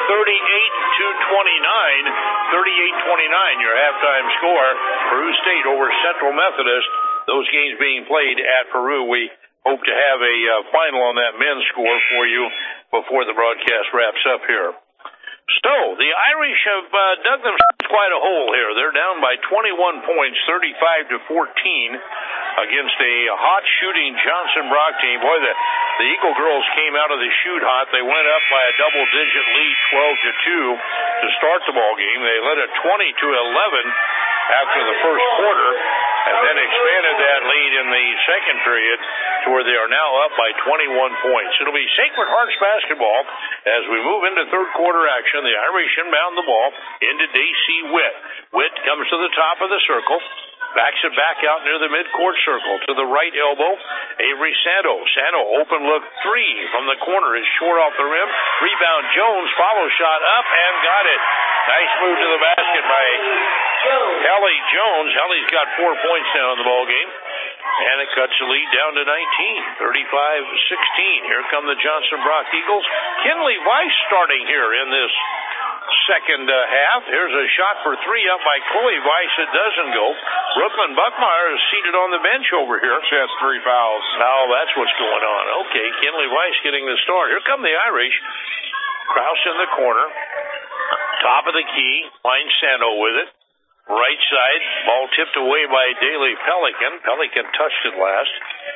38-29. 38-29 your halftime score. Peru State over Central Methodist. Those games being played at Peru. We hope to have a final on that men's score for you before the broadcast wraps up here. So, the Irish have dug themselves quite a hole here. They're down by 21 points, 35-14, against a hot-shooting Johnson Brock team. Boy, the Eagle girls came out of the shoot hot. They went up by a double-digit lead, 12-2, to start the ball game. They led it 20-11 after the first quarter, and then expanded that lead in the second period to where they are now up by 21 points. It'll be Sacred Hearts basketball as we move into third quarter action. The Irish inbound the ball into Daisy Witt. Witt comes to the top of the circle, backs it back out near the midcourt circle to the right elbow. Avery Santo. Santo open look three from the corner is short off the rim. Rebound Jones, follow shot up and got it. Nice move to the basket by Ellie Jones. Ellie's got 4 points now in the ball game. And it cuts the lead down to 19, 35-16. Here come the Johnson Brock Eagles. Kinley Weiss starting here in this second half. Here's a shot for three up by Chloe Weiss. It doesn't go. Brooklyn Buckmeyer is seated on the bench over here. She has 3 fouls. Oh, that's what's going on. Okay, Kinley Weiss getting the start. Here come the Irish. Krause in the corner. Top of the key. Finds Santo with it. Right side. Ball tipped away by Daly Pelican. Pelican touched it last.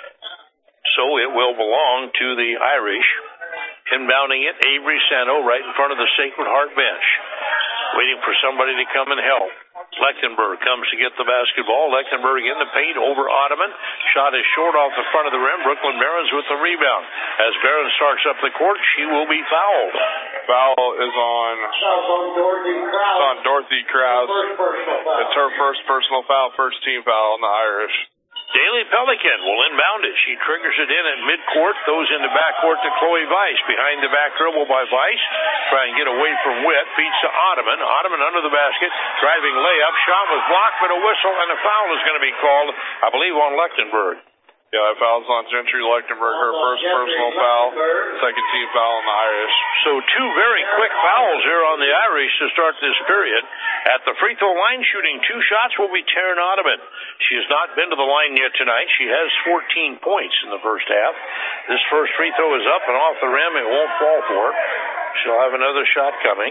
So it will belong to the Irish. Inbounding it, Avery Santo right in front of the Sacred Heart bench. Waiting for somebody to come and help. Lechtenberg comes to get the basketball. Lechtenberg in the paint over Ottoman. Shot is short off the front of the rim. Brooklyn Barons with the rebound. As Barons starts up the court, she will be fouled. Foul is on Dorothy Krause. It's her first personal foul, first team foul on the Irish. Daly Pelican will inbound it. She triggers it in at midcourt, throws into backcourt to Chloe Weiss. Behind the back dribble by Weiss. Try and get away from Witt. Feeds to Ottoman. Ottoman under the basket. Driving layup. Shot was blocked, but a whistle and a foul is going to be called, I believe, on Lechtenberg. Yeah, that foul's on Gentry Lechtenberg, her first personal foul, second team foul on the Irish. So 2 very quick fouls here on the Irish to start this period. At the free throw line, shooting 2 shots will be Taryn Ottoman. She has not been to the line yet tonight. She has 14 points in the first half. This first free throw is up and off the rim. It won't fall for her. She'll have another shot coming.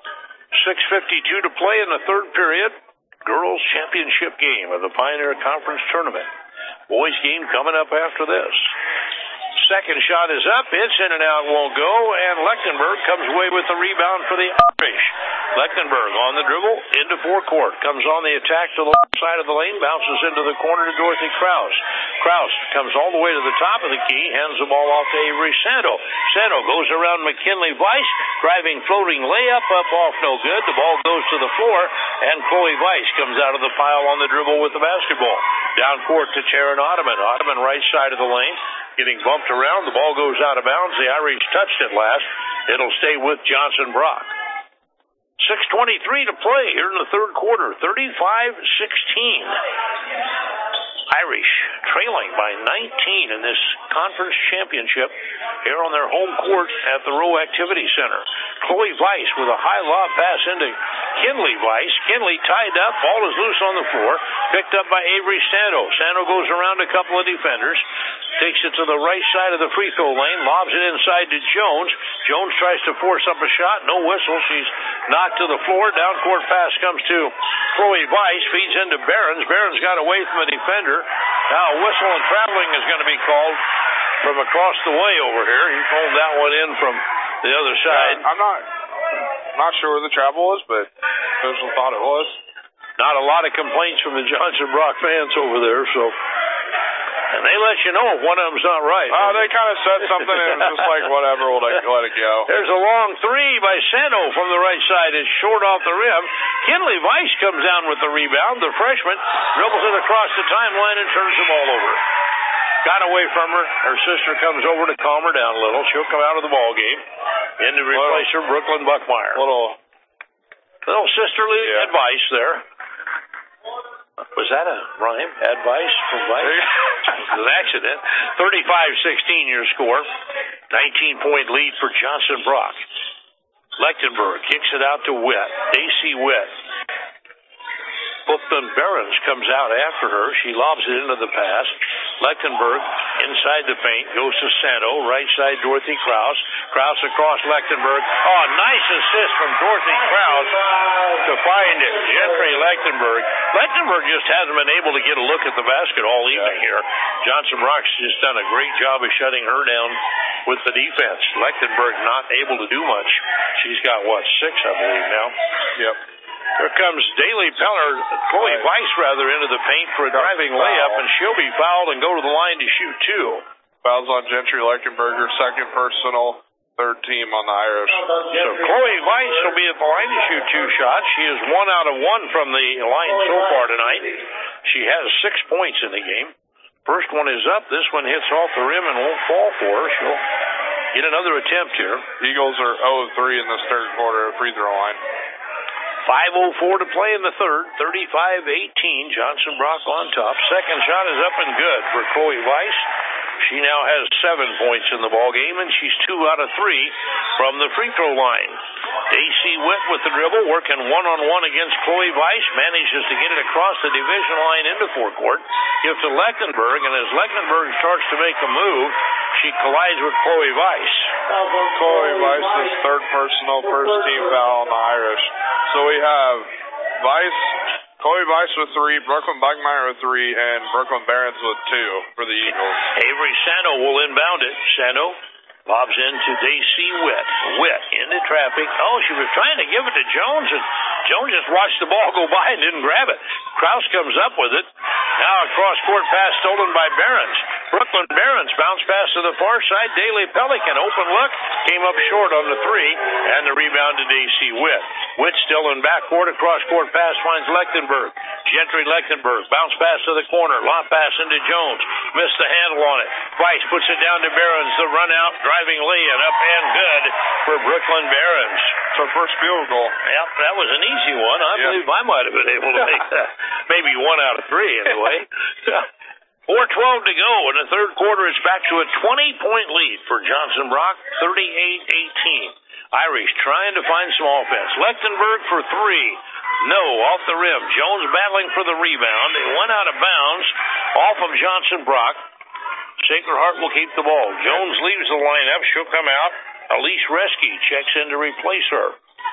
6:52 to play in the third period. Girls Championship game of the Pioneer Conference Tournament. Boys game coming up after this. Second shot is up. It's in and out, won't go. And Lechtenberg comes away with the rebound for the Irish. Lechtenberg on the dribble into forecourt. Comes on the attack to the left side of the lane. Bounces into the corner to Dorothy Krause. Krause comes all the way to the top of the key. Hands the ball off to Avery Santo. Santo goes around McKinley Weiss. Driving, floating layup up off, no good. The ball goes to the floor. And Chloe Weiss comes out of the pile on the dribble with the basketball. Down court to Taryn Ottoman. Ottoman right side of the lane. Getting bumped around. The ball goes out of bounds. The Irish touched it last. It'll stay with Johnson Brock. 6:23 to play here in the third quarter. 35-16. Irish trail trailing by 19 in this conference championship here on their home court at the Rowe Activity Center. Chloe Weiss with a high lob pass into Kinley Weiss. Kinley tied up. Ball is loose on the floor. Picked up by Avery Sando. Sando goes around a couple of defenders. Takes it to the right side of the free throw lane. Lobs it inside to Jones. Jones tries to force up a shot. No whistle. She's knocked to the floor. Down court pass comes to Chloe Weiss. Feeds into Behrens. Behrens got away from a defender. Now a whistle and traveling is going to be called from across the way over here. He pulled that one in from the other side. I'm not sure where the travel was, but official thought it was. Not a lot of complaints from the Johnson Brock fans over there, so. And they let you know if one of them's not right. Oh, they kind of said something and it's just like, whatever, we'll let it go. There's a long three by Sando from the right side. It's short off the rim. Kinley Weiss comes down with the rebound. The freshman dribbles it across the timeline and turns the ball over. Got away from her. Her sister comes over to calm her down a little. She'll come out of the ball game. In to replace her, Brooklyn Buckmeyer. Little sisterly advice there. Was that a rhyme? Advice from Weiss? It was an accident. 35-16 your score. 19-point lead for Johnson Brock. Lechtenberg kicks it out to Witt. Daisy Witt. Brooklyn Behrens comes out after her. She lobs it into the pass. Lechtenberg inside the paint. Goes to Sando. Right side Dorothy Krause. Krause across Lechtenberg. Oh, nice assist from Dorothy Krause to find it. Gentry Lechtenberg. Lechtenberg just hasn't been able to get a look at the basket all evening here. Johnson Brock's just done a great job of shutting her down with the defense. Lechtenberg not able to do much. She's got, 6, I believe, now? Yep. Here comes Chloe Weiss, into the paint for a driving layup, and she'll be fouled and go to the line to shoot two. Fouls on Gentry Lechtenberger, second personal, third team on the Irish. So Chloe Weiss will be at the line to shoot two shots. She is 1 out of 1 from the line so far tonight. She has 6 points in the game. First one is up. This one hits off the rim and won't fall for her. She'll get another attempt here. Eagles are 0-3 in this third quarter, free throw line. 5:04 to play in the third. 35-18. Johnson Brock on top. Second shot is up and good for Chloe Weiss. She now has 7 points in the ball game, and she's 2 out of 3 from the free throw line. Daisy Witt with the dribble, working one-on-one against Chloe Weiss, manages to get it across the division line into forecourt. Gives to Lechtenberg, and as Lechtenberg starts to make a move, she collides with Chloe Weiss. Chloe Weiss' third personal, first team foul on the Irish. So we have Chloe Weiss with 3, Brooklyn Buckmeyer with 3, and Brooklyn Behrens with 2 for the Eagles. Avery Sando will inbound it. Sando lobs into Daisy Witt. Witt into traffic. Oh, she was trying to give it to Jones, and Jones just watched the ball go by and didn't grab it. Krause comes up with it. Now a cross-court pass stolen by Behrens. Brooklyn Behrens bounce pass to the far side. Daly Pelican, open look, came up short on the 3, and the rebound to Daisy Witt. Witt still in backcourt. A cross-court pass finds Lechtenberg. Gentry Lechtenberg, bounce pass to the corner. Lob pass into Jones. Missed the handle on it. Weiss puts it down to Behrens. The run out, driving lay-in, up and good for Brooklyn Behrens. So first field goal. Yep, that was an easy one. I believe I might have been able to make that. Maybe 1 out of 3 anyway. 4:12 to go in the third quarter. It's back to a 20-point lead for Johnson Brock, 38-18. Irish trying to find some offense. Lechtenberg for 3. No, off the rim. Jones battling for the rebound. It went out of bounds off of Johnson Brock. Sacred Heart will keep the ball. Jones leaves the lineup. She'll come out. Elise Reske checks in to replace her.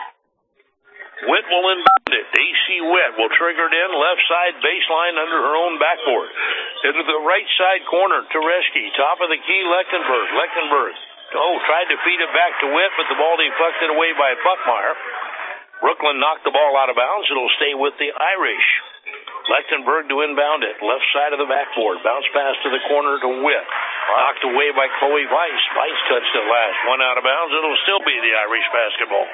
Witt will inbound it. Daisy Witt will trigger it in. Left side baseline under her own backboard. Into the right side corner to Reske. Top of the key, Lechtenberg. Tried to feed it back to Witt, but the ball deflected away by Buckmeyer. Brooklyn knocked the ball out of bounds. It'll stay with the Irish. Lechtenberg to inbound it. Left side of the backboard. Bounce pass to the corner to Witt. Knocked away by Chloe Weiss. Weiss touched it last. 1 out of bounds. It'll still be the Irish basketball.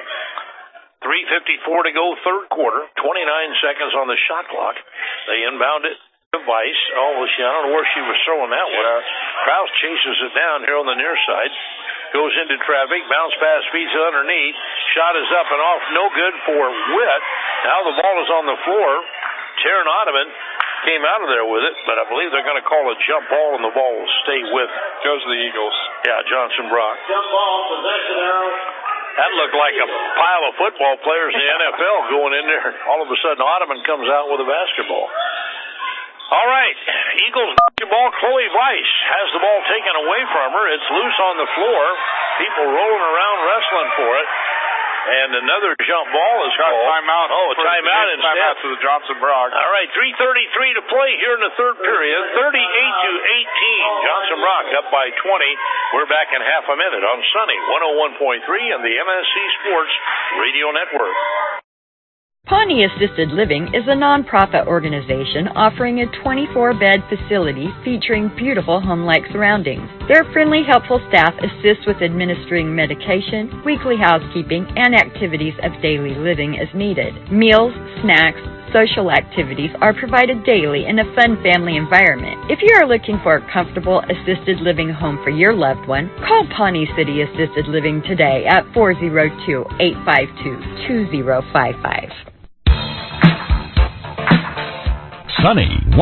3:54 to go, third quarter. 29 seconds on the shot clock. They inbound it to Weiss. I don't know where she was throwing that one. Krause chases it down here on the near side. Goes into traffic. Bounce pass feeds it underneath. Shot is up and off. No good for Witt. Now the ball is on the floor. Taryn Ottoman came out of there with it, but I believe they're going to call a jump ball, and the ball will stay with Goes to the Eagles. Yeah, Johnson Brock. Jump ball, possession arrow. That looked like a pile of football players in the NFL going in there. All of a sudden, Ottoman comes out with a basketball. All right, Eagles basketball. Chloe Weiss has the ball taken away from her. It's loose on the floor. People rolling around wrestling for it. And another jump ball is called. Timeout. Oh, a timeout instead. Timeout to the Johnson Brock. All right, 3:33 to play here in the third period. 38-18. Johnson Brock up by 20. We're back in half a minute on Sunny 101.3 and the MSC Sports Radio Network. Pawnee Assisted Living is a nonprofit organization offering a 24-bed facility featuring beautiful home-like surroundings. Their friendly, helpful staff assists with administering medication, weekly housekeeping, and activities of daily living as needed. Meals, snacks, social activities are provided daily in a fun family environment. If you are looking for a comfortable assisted living home for your loved one, call Pawnee City Assisted Living today at 402-852-2055. Sunny 101.3.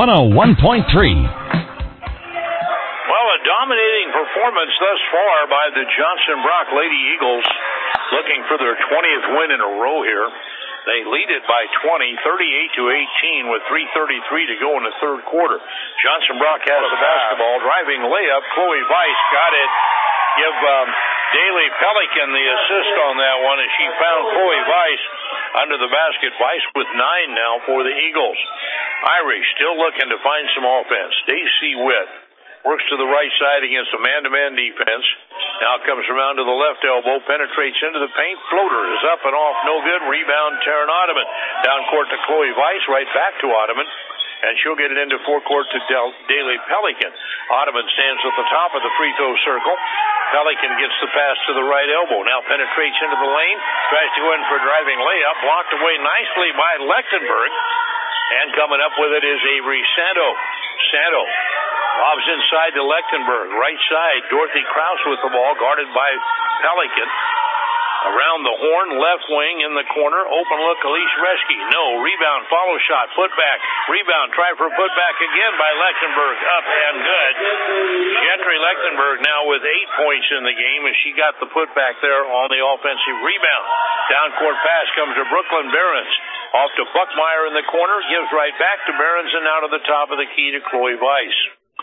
Well, a dominating performance thus far by the Johnson Brock Lady Eagles, looking for their 20th win in a row here. They lead it by 20, 38-18 with 3:33 to go in the third quarter. Johnson Brock has the basketball, driving layup. Chloe Weiss got it. Give Daly Pelican the assist on that one as she found Chloe Weiss under the basket. Weiss with 9 now for the Eagles. Irish still looking to find some offense. Stacey Witt works to the right side against a man-to-man defense. Now comes around to the left elbow, penetrates into the paint. Floater is up and off, no good. Rebound, Taryn Ottoman. Down court to Chloe Weiss, right back to Ottoman. And she'll get it into forecourt to Daly Pelican. Ottoman stands at the top of the free throw circle. Pelican gets the pass to the right elbow. Now penetrates into the lane. Tries to go in for a driving layup. Blocked away nicely by Lechtenberg. And coming up with it is Avery Santo. Santo lobs inside to Lechtenberg. Right side, Dorothy Krause with the ball, guarded by Pelican. Around the horn, left wing in the corner. Open look, Elise Reschke. No. Rebound, follow shot, putback. Rebound, try for a putback again by Lechtenberg. Up and good. Gentry Lechtenberg now with 8 points in the game as she got the putback there on the offensive rebound. Down court pass comes to Brooklyn Behrens. Off to Buckmeyer in the corner. Gives right back to Behrens and out to the top of the key to Chloe Weiss.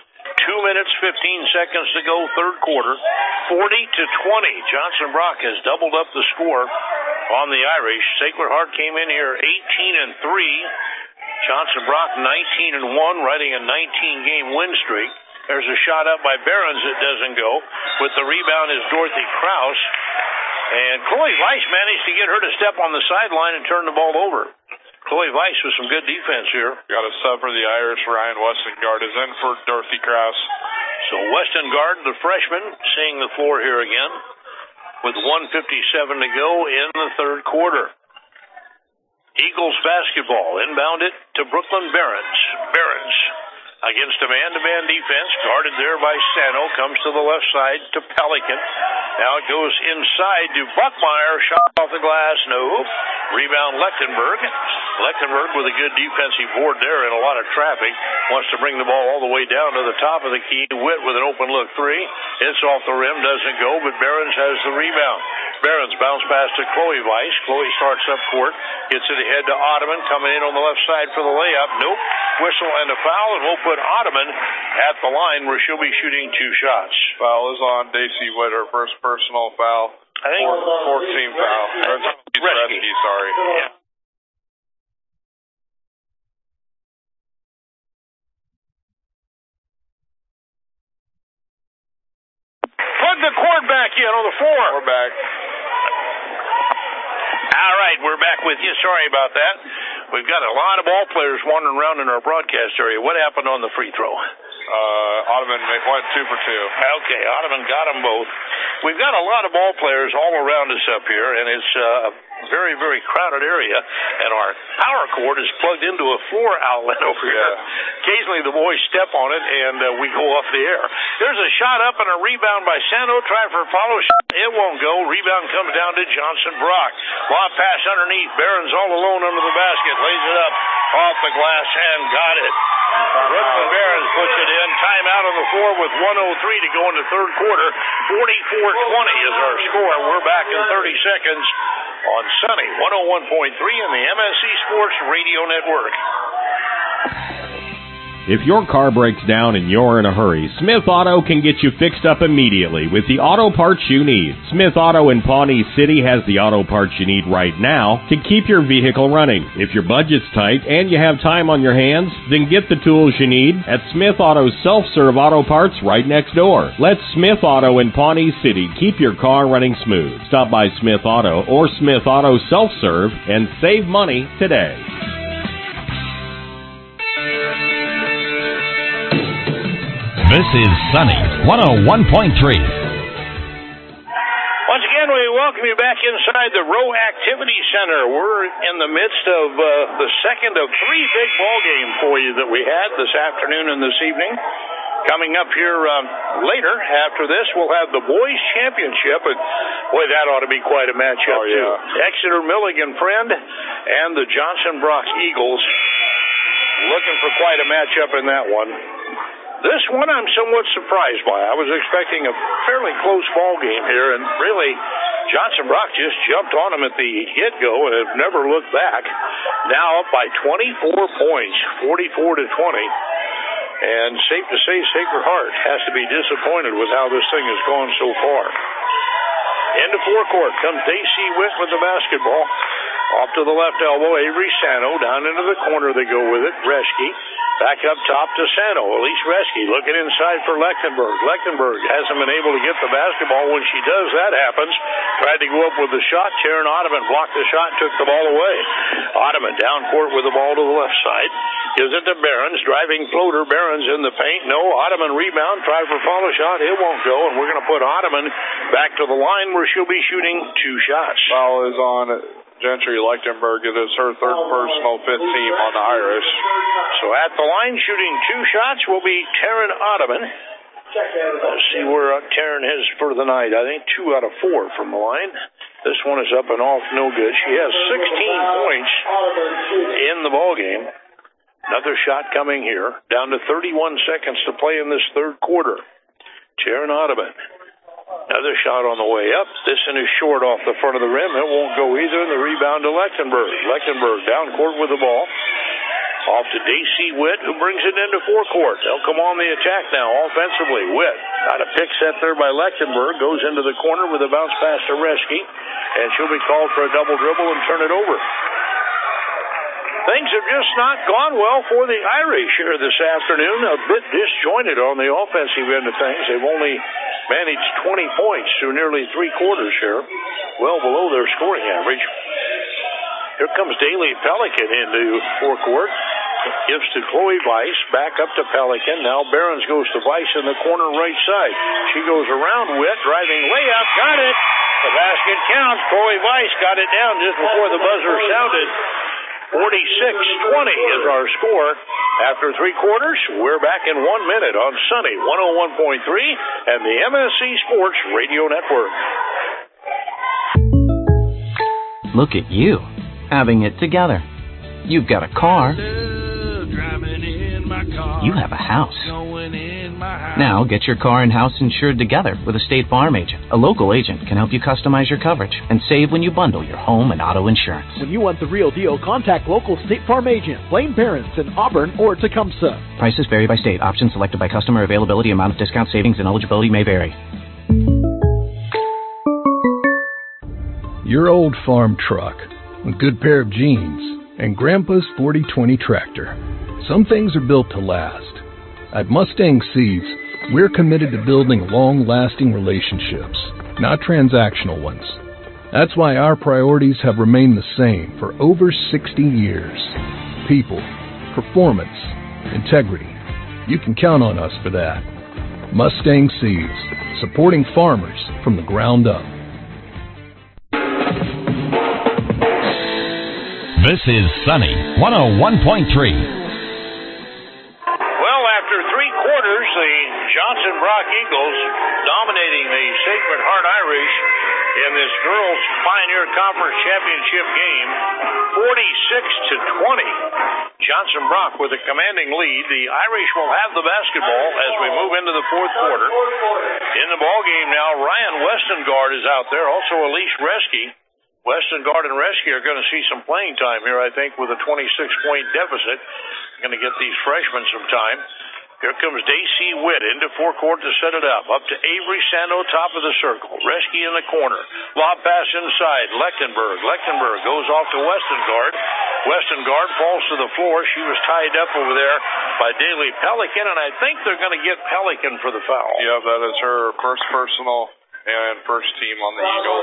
2 minutes, 15 seconds to go, third quarter. 40-20. Johnson Brock has doubled up the score on the Irish. Sacred Heart came in here 18-3. Johnson Brock 19-1, riding a 19-game win streak. There's a shot up by Behrens that doesn't go. With the rebound is Dorothy Krause. And Chloe Weiss managed to get her to step on the sideline and turn the ball over. Chloe Weiss with some good defense here. Got a sub for the Irish. Ryan Westengard is in for Dorothy Krause. So Westengard, the freshman, seeing the floor here again with 1:57 to go in the third quarter. Eagles basketball. Inbound it to Brooklyn Behrens. Behrens against a man-to-man defense, guarded there by Sano, comes to the left side to Pelican. Now it goes inside to Buckmeyer, shot off the glass, no. Rebound Lechtenberg. Lechtenberg with a good defensive board there and a lot of traffic. Wants to bring the ball all the way down to the top of the key. Witt with an open look three. It's off the rim, doesn't go, but Behrens has the rebound. Behrens bounce pass to Chloe Weiss. Chloe starts up court, gets it ahead to Ottoman, coming in on the left side for the layup. Nope. Whistle and a foul, and we'll put Ottoman at the line where she'll be shooting 2 shots. Foul is on Daisy Witt, her first personal foul. I think 14 foul. Reschke, sorry. Yeah. Plug the cord back in on the floor. We're back. All right, we're back with you. Sorry about that. We've got a lot of ball players wandering around in our broadcast area. What happened on the free throw? Ottoman went 2 for 2. Okay, Ottoman got them both. We've got a lot of ball players all around us up here, and it's a very, very crowded area, and our power cord is plugged into a floor outlet over here. Occasionally the boys step on it, and we go off the air. There's a shot up and a rebound by Sano. Try for a follow shot. It won't go. Rebound comes down to Johnson Brock. Lob pass underneath. Behrens all alone under the basket. Lays it up off the glass and got it. Brooklyn Barons puts it in. Timeout on the floor with 1:03 to go in the third quarter. 44-20 is our score. We're back in 30 seconds on Sunny 101.3 in the MSC Sports Radio Network. If your car breaks down and you're in a hurry, Smith Auto can get you fixed up immediately with the auto parts you need. Smith Auto in Pawnee City has the auto parts you need right now to keep your vehicle running. If your budget's tight and you have time on your hands, then get the tools you need at Smith Auto's self-serve auto parts right next door. Let Smith Auto in Pawnee City keep your car running smooth. Stop by Smith Auto or Smith Auto Self-Serve and save money today. This is Sunny 101.3. Once again, we welcome you back inside the Row Activity Center. We're in the midst of the second of three big ball games for you that we had this afternoon and this evening. Coming up here later, after this, we'll have the boys' championship. And boy, that ought to be quite a matchup, too. Exeter Milligan Friend and the Johnson Brock Eagles. Looking for quite a matchup in that one. This one I'm somewhat surprised by. I was expecting a fairly close ball game here, and really, Johnson Brock just jumped on them at the get-go and have never looked back. Now up by 24 points, 44-20. And safe to say, Sacred Heart has to be disappointed with how this thing has gone so far. Into forecourt comes Daisy Witt with the basketball. Off to the left elbow, Avery Sano. Down into the corner they go with it. Reschke. Back up top to Sano. Elise Reschke looking inside for Lechtenberg. Lechtenberg hasn't been able to get the basketball. When she does, that happens. Tried to go up with the shot. Taryn Ottoman blocked the shot and took the ball away. Ottoman down court with the ball to the left side. Gives it to Behrens. Driving floater. Behrens in the paint. No. Ottoman rebound. Try for follow shot. It won't go. And we're going to put Ottoman back to the line where she'll be shooting two shots. Foul is on Gentry Lechtenberg. It is her third personal, fifth team on the Irish. So at the line shooting two shots will be Taryn Ottoman. Let's see where Taryn is for the night. I think 2 out of 4 from the line. This one is up and off, no good. She has 16 points in the ball game. Another shot coming here. Down to 31 seconds to play in this third quarter. Taryn Ottoman. Another shot on the way up. This one is short off the front of the rim. It won't go either. And the rebound to Lechtenberg. Lechtenberg down court with the ball. Off to Daisy Witt, who brings it into forecourt. They'll come on the attack now offensively. Witt got a pick set there by Lechtenberg. Goes into the corner with a bounce pass to Reschke. And she'll be called for a double dribble and turn it over. Things have just not gone well for the Irish here this afternoon. A bit disjointed on the offensive end of things. They've only managed 20 points through nearly 3 quarters here. Well below their scoring average. Here comes Daly Pelican into forecourt. Gives to Chloe Weiss. Back up to Pelican. Now Behrens goes to Weiss in the corner right side. She goes around Witt. Driving layup. Got it. The basket counts. Chloe Weiss got it down just before the buzzer sounded. 46-20 is our score. After 3 quarters, we're back in 1 minute on Sunny 101.3 and the MSC Sports Radio Network. Look at you, having it together. You've got a car. You have a house. Now get your car and house insured together with a State Farm agent. A local agent can help you customize your coverage and save when you bundle your home and auto insurance. When you want the real deal, contact local State Farm agent Blaine Parents in Auburn or Tecumseh. Prices vary by state. Options selected by customer. Availability, amount of discount, savings, and eligibility may vary. Your old farm truck, a good pair of jeans, and Grandpa's 4020 tractor. Some things are built to last. At Mustang Seeds, we're committed to building long-lasting relationships, not transactional ones. That's why our priorities have remained the same for over 60 years. People, performance, integrity. You can count on us for that. Mustang Seeds, supporting farmers from the ground up. This is Sunny 101.3. The Johnson Brock Eagles dominating the Sacred Heart Irish in this girls' Pioneer Conference Championship game, 46-20. Johnson Brock with a commanding lead. The Irish will have the basketball as we move into the fourth quarter. In the ball game now, Ryan Westengard is out there. Also Elise Reske. Westengard and Reske are going to see some playing time here, I think, with a 26-point deficit. Going to get these freshmen some time. Here comes Daisy Witt into forecourt to set it up. Up to Avery Sando, top of the circle. Reske in the corner. Lob pass inside. Lechtenberg. Lechtenberg goes off to Westengard. Westengard falls to the floor. She was tied up over there by Daly Pelican, and I think they're going to get Pelican for the foul. Yeah, that is her first personal and first team on the Eagles.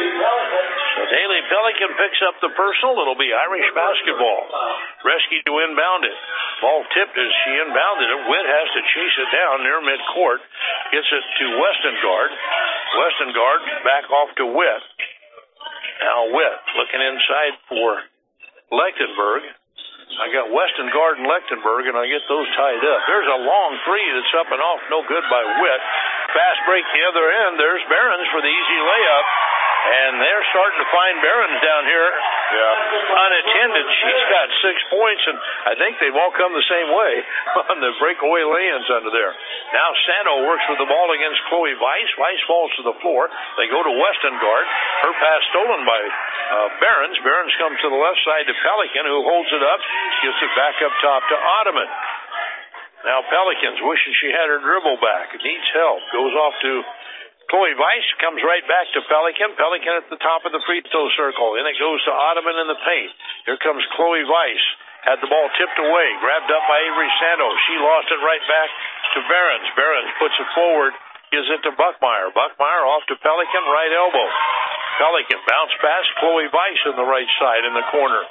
So Daly Pelican picks up the personal. It'll be Irish basketball. Reske to inbound it. Ball tipped as she inbounded it. Witt has to chase it down near midcourt. Gets it to Westengard. Westengard back off to Witt. Now Witt looking inside for Lechtenberg. I got Westengard and Lechtenberg, and I get those tied up. There's a long three that's up and off. No good by Witt. Fast break the other end. There's Behrens for the easy layup. And they're starting to find Behrens down here unattended. She's got 6 points, and I think they've all come the same way on the breakaway lay-ins under there. Now Sando works with the ball against Chloe Weiss. Weiss falls to the floor. They go to Westengard. Her pass stolen by Behrens. Behrens comes to the left side to Pelican, who holds it up, gets it back up top to Ottoman. Now Pelicans wishing she had her dribble back. Needs help. Goes off to Chloe Weiss, comes right back to Pelican. Pelican at the top of the free throw circle. And it goes to Ottoman in the paint. Here comes Chloe Weiss. Had the ball tipped away. Grabbed up by Avery Sando. She lost it right back to Behrens. Behrens puts it forward. Gives it to Buckmeyer. Buckmeyer off to Pelican, right elbow. Pelican bounce pass. Chloe Weiss in the right side in the corner.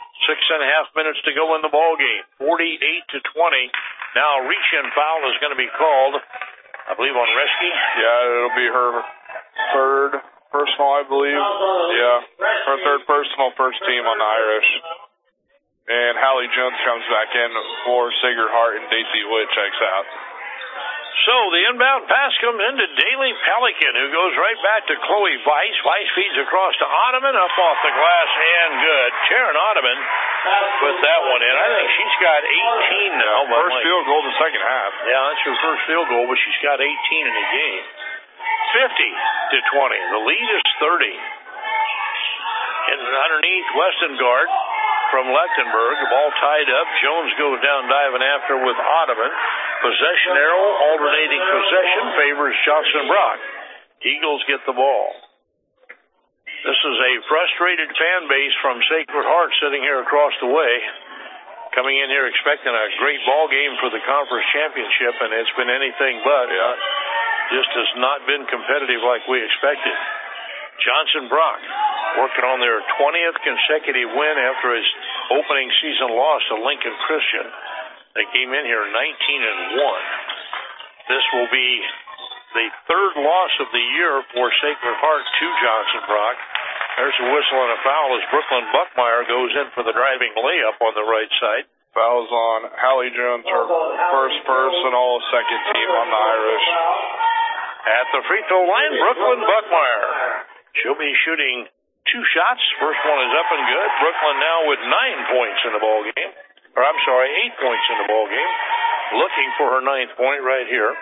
6.5 minutes to go in the ball game. 48-20. Now reach-in foul is going to be called, I believe, on Reske. Yeah, it'll be her third personal, I believe. Yeah, her third personal, first team on the Irish. And Hallie Jones comes back in for Sigurd Hart, and Daisy Witt checks out. So the inbound pass comes into Daly Pelican, who goes right back to Chloe Weiss. Weiss feeds across to Ottoman, up off the glass, and good. Sharon Ottoman put that one in. I think she's got 18 now. First field goal in the second half. Yeah, that's her first field goal, but she's got 18 in the game. 50-20. The lead is 30. And underneath, Westengard from Lechtenberg. The ball tied up. Jones goes down diving after with Ottoman. Possession arrow, alternating possession, favors Johnson Brock. Eagles get the ball. This is a frustrated fan base from Sacred Heart sitting here across the way. Coming in here expecting a great ball game for the conference championship, and it's been anything but. Just has not been competitive like we expected. Johnson Brock working on their 20th consecutive win after his opening season loss to Lincoln Christian. They came in here 19-1. This will be the third loss of the year for Sacred Heart to Johnson Brock. There's a whistle and a foul as Brooklyn Buckmeyer goes in for the driving layup on the right side. Fouls on Hallie Jones, her first personal, second team on the Irish. At the free throw line, Brooklyn Buckmeyer. She'll be shooting 2 shots. First one is up and good. Brooklyn now with 9 points in the ball game. 8 points in the ball game. Looking for her 9th point right here.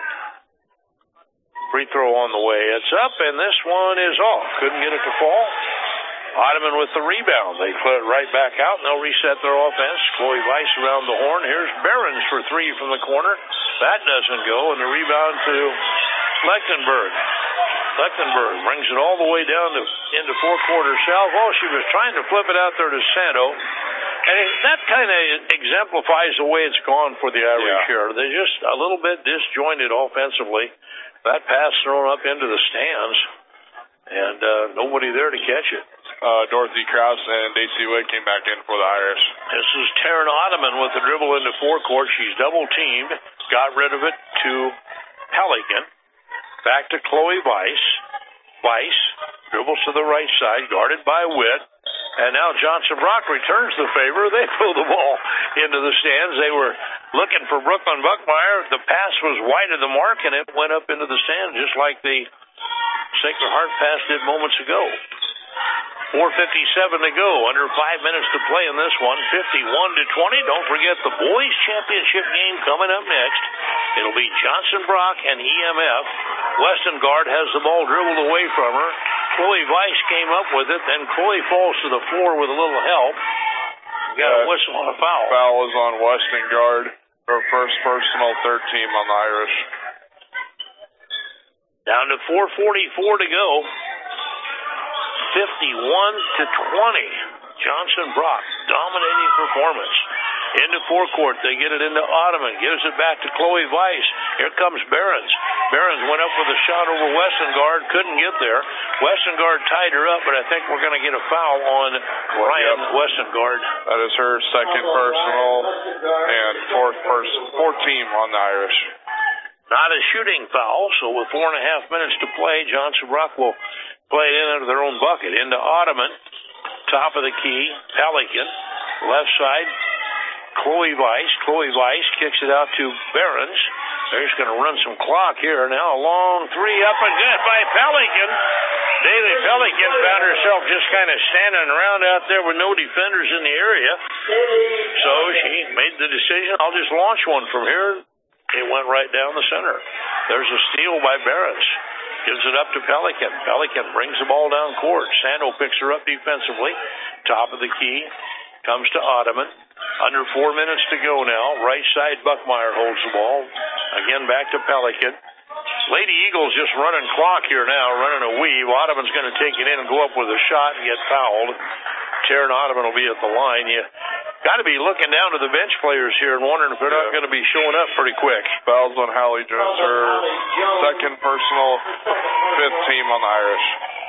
Free throw on the way. It's up, and this one is off. Couldn't get it to fall. Ottoman with the rebound. They put it right back out, and they'll reset their offense. Chloe Weiss around the horn. Here's Behrens for 3 from the corner. That doesn't go, and the rebound to Lechtenberg. Lechtenberg brings it all the way down to into forecourt herself. Oh, she was trying to flip it out there to Sando. And that kind of exemplifies the way it's gone for the Irish here. They're just a little bit disjointed offensively. That pass thrown up into the stands, and nobody there to catch it. Dorothy Krause and Daisy Witt came back in for the Irish. This is Taryn Ottoman with the dribble into forecourt. She's double-teamed. Got rid of it to Pelican. Back to Chloe Weiss. Weiss dribbles to the right side, guarded by Witt. And now Johnson Brock returns the favor. They throw the ball into the stands. They were looking for Brooklyn Buckmeyer. The pass was wide of the mark, and it went up into the stands just like the Sacred Heart pass did moments ago. 4:57 to go. Under 5 minutes to play in this one. 51-20. Don't forget the boys' championship game coming up next. It'll be Johnson Brock and EMF. Westengard has the ball dribbled away from her. Chloe Weiss came up with it. Then Chloe falls to the floor with a little help. Got a whistle on a foul. Foul is on Westengard. Her first personal, third team on the Irish. Down to 4:44 to go. 51-20. Johnson Brock, dominating performance. Into forecourt, they get it into Ottoman. Gives it back to Chloe Weiss. Here comes Behrens. Behrens went up with a shot over Westengard. Couldn't get there. Westengard tied her up, but I think we're going to get a foul on Ryan Westengard. That is her second personal and fourth team on the Irish. Not a shooting foul, so with 4.5 minutes to play, Johnson Brock will play it in under their own bucket. Into Ottoman. Top of the key. Pelican. Left side. Chloe Weiss. Chloe Weiss kicks it out to Behrens. They're just going to run some clock here. Now a long three up and good by Pelican. Daly Pelican found herself just kind of standing around out there with no defenders in the area. So she made the decision, I'll just launch one from here. It went right down the center. There's a steal by Behrens. Gives it up to Pelican. Pelican brings the ball down court. Sando picks her up defensively. Top of the key. Comes to Ottoman. Under 4 minutes to go now. Right side, Buckmeyer holds the ball. Again, back to Pelican. Lady Eagles just running clock here now, running a weave. Ottoman's going to take it in and go up with a shot and get fouled. Taryn Ottoman will be at the line. You got to be looking down to the bench players here and wondering if they're not going to be showing up pretty quick. Fouls on Hallie Jones, her second personal, fifth team on the Irish.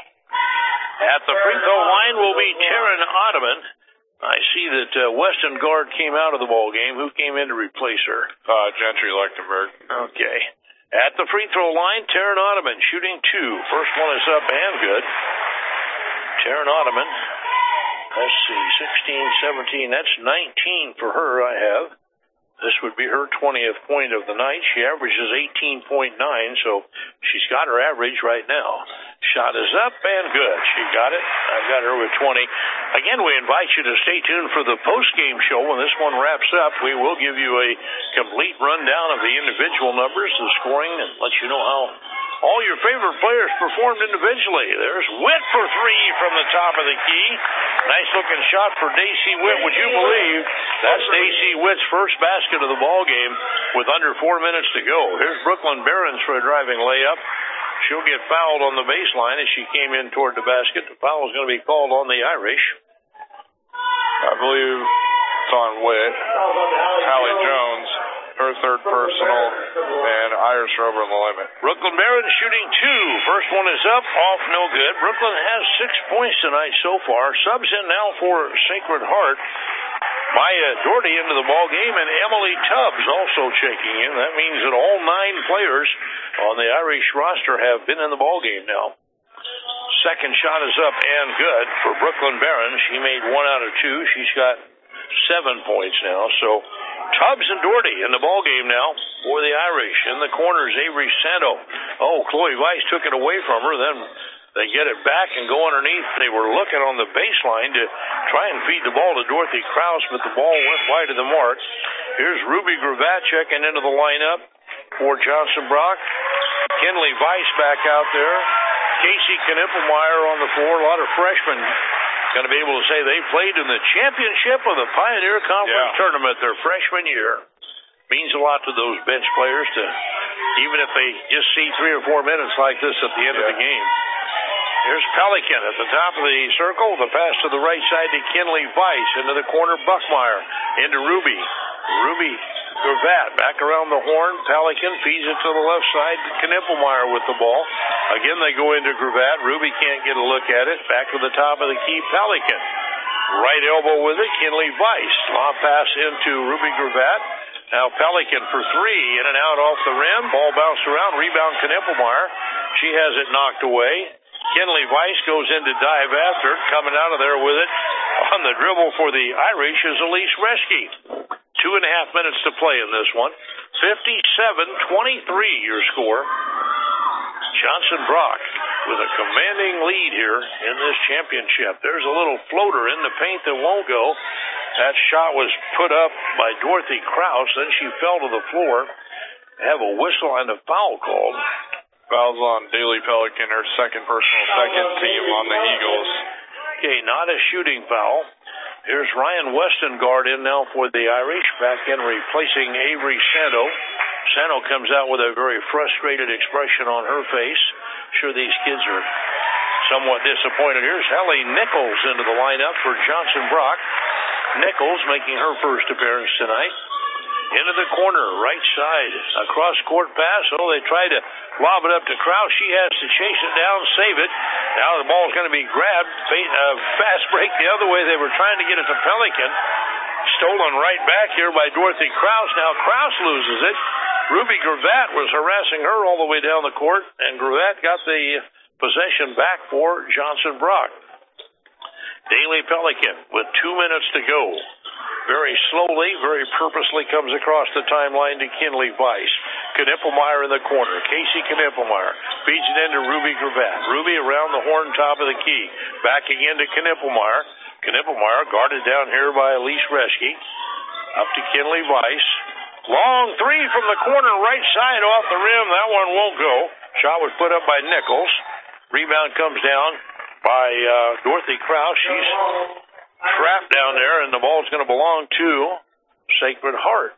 At the free throw line will be Taryn Ottoman. I see that Westengard came out of the ball game. Who came in to replace her? Gentry Lechtenberg. Okay. At the free throw line, Taryn Ottoman shooting two. First one is up and good. Taryn Ottoman. Let's see, 16, 17. That's 19 for her, I have. This would be her 20th point of the night. She averages 18.9, so she's got her average right now. Shot is up and good. She got it. I've got her with 20. Again, we invite you to stay tuned for the post-game show. When this one wraps up, we will give you a complete rundown of the individual numbers, the scoring, and let you know how all your favorite players performed individually. There's Witt for three from the top of the key. Nice-looking shot for Daisy Witt. Would you believe that's Daisy Witt's first basket of the ball game with under 4 minutes to go. Here's Brooklyn Behrens for a driving layup. She'll get fouled on the baseline as she came in toward the basket. The foul is going to be called on the Irish. I believe it's on Witt. Hallie Jones, her third personal, and Irish are over on the limit. Brooklyn Behrens shooting two. First one is up, off, no good. Brooklyn has 6 points tonight so far. Subs in now for Sacred Heart. Maya Doherty into the ball game, and Emily Tubbs also checking in. That means that all 9 players on the Irish roster have been in the ball game now. Second shot is up and good for Brooklyn Behrens. She made 1 out of 2. She's got 7 points now. So Tubbs and Doherty in the ball game now for the Irish. In the corners, Avery Sando. Oh, Chloe Weiss took it away from her. Then they get it back and go underneath. They were looking on the baseline to try and feed the ball to Dorothy Krause, but the ball went wide of the mark. Here's Ruby Gravatt checking into the lineup for Johnson Brock. Kinley Weiss back out there. Casey Knippelmeyer on the floor. A lot of freshmen going to be able to say they played in the championship of the Pioneer Conference tournament their freshman year. Means a lot to those bench players to, even if they just see 3 or 4 minutes like this at the end of the game. Here's Pelican at the top of the circle. The pass to the right side to Kinley Weiss. Into the corner, Buckmeyer. Into Ruby. Ruby Gravatt back around the horn. Pelican feeds it to the left side. Knippelmeyer with the ball. Again, they go into Gravatt. Ruby can't get a look at it. Back to the top of the key, Pelican. Right elbow with it, Kinley Weiss. Long pass into Ruby Gravatt. Now Pelican for three. In and out off the rim. Ball bounced around. Rebound Knippelmeyer. She has it knocked away. Kinley Weiss goes in to dive after it. Coming out of there with it on the dribble for the Irish is Elise Reschke. 2.5 minutes to play in this one. 57-23 your score. Johnson Brock with a commanding lead here in this championship. There's a little floater in the paint that won't go. That shot was put up by Dorothy Krause. Then she fell to the floor. Have a whistle and a foul called. Foul's on Daly Pelican, her second personal, second team on the Eagles. Okay, not a shooting foul. Here's Ryan Westengard in now for the Irish, back in replacing Avery Santo. Santo comes out with a very frustrated expression on her face. Sure, these kids are somewhat disappointed. Here's Hallie Nichols into the lineup for Johnson Brock. Nichols making her first appearance tonight. Into the corner, right side, a cross-court pass. Oh, they try to lob it up to Krause. She has to chase it down, save it. Now the ball's going to be grabbed. Fast break the other way. They were trying to get it to Pelican. Stolen right back here by Dorothy Krause. Now Krause loses it. Ruby Gravatt was harassing her all the way down the court, and Gravatt got the possession back for Johnson Brock. Daly Pelican with 2 minutes to go. Very slowly, very purposely comes across the timeline to Kinley Weiss. Knippelmeyer in the corner. Casey Knippelmeyer feeds it into Ruby Gravatt. Ruby around the horn top of the key. Back again to Knippelmeyer. Knippelmeyer guarded down here by Elise Reschke. Up to Kinley Weiss. Long three from the corner, right side off the rim. That one won't go. Shot was put up by Nichols. Rebound comes down by Dorothy Krause. She's trapped down there, and the ball's going to belong to Sacred Heart.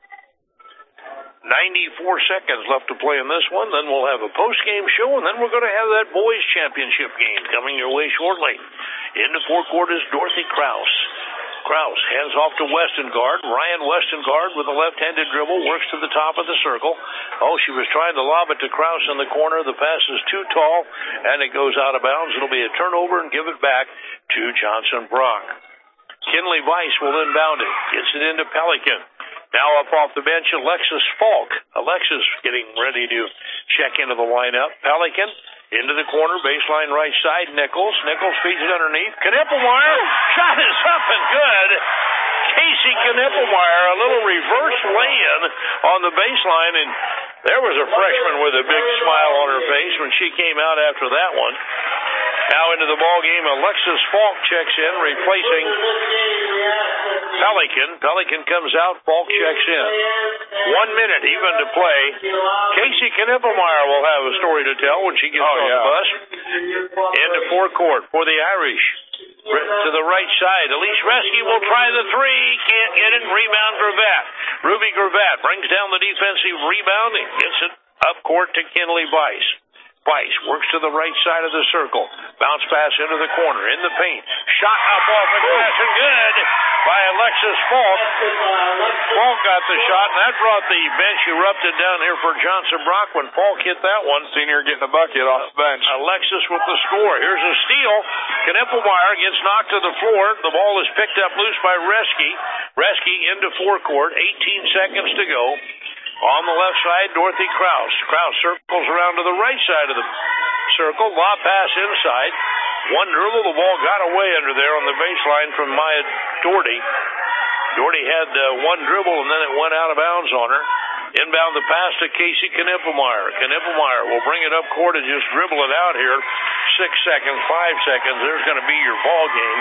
94 seconds left to play in this one. Then we'll have a post-game show, and then we're going to have that boys' championship game coming your way shortly. In the forecourt is Dorothy Krause. Krause hands off to Westengard. Ryan Westengard with a left-handed dribble works to the top of the circle. Oh, she was trying to lob it to Krause in the corner. The pass is too tall, and it goes out of bounds. It'll be a turnover and give it back to Johnson Brock. Kinley Weiss will inbound it. Gets it into Pelican. Now up off the bench, Alexis Falk. Alexis getting ready to check into the lineup. Pelican into the corner, baseline right side. Nichols feeds it underneath. Knippelmeyer, shot is up and good. Casey Knippelmeyer, a little reverse lay-in on the baseline, and there was a freshman with a big smile on her face when she came out after that one. Now into the ball game, Alexis Falk checks in, replacing Pelican. Pelican comes out, Falk checks in. 1 minute even to play. Casey Knippelmeyer will have a story to tell when she gets on the bus. Into forecourt for the Irish. To the right side, Elise Reschke will try the three. Can't get it. Rebound Gravatt. Ruby Gravatt brings down the defensive rebound and gets it up court to Kinley Weiss. Weiss works to the right side of the circle. Bounce pass into the corner, in the paint. Shot up off the glass and good by Alexis Falk. Falk got the shot, and that brought the bench erupted down here for Johnson Brock when Falk hit that one. Seen her getting a bucket off the bench. Alexis with the score. Here's a steal. Knippelmeyer gets knocked to the floor. The ball is picked up loose by Reschke. Reschke into forecourt. 18 seconds to go. On the left side, Dorothy Krause. Krause circles around to the right side of the circle. Lob pass inside. One dribble. The ball got away under there on the baseline from Maya Doherty. Doherty had one dribble, and then it went out of bounds on her. Inbound the pass to Casey Knippelmeyer. Knippelmeyer will bring it up court and just dribble it out here. 6 seconds, 5 seconds. There's going to be your ball game.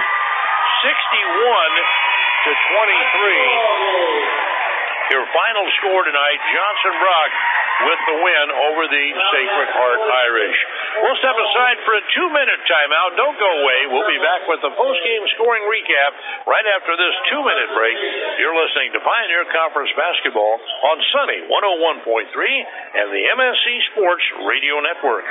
61-23. Your final score tonight, Johnson Brock with the win over the Sacred Heart Irish. We'll step aside for a 2-minute timeout. Don't go away. We'll be back with the post-game scoring recap right after this 2-minute break. You're listening to Pioneer Conference Basketball on Sunny 101.3 and the MSC Sports Radio Network.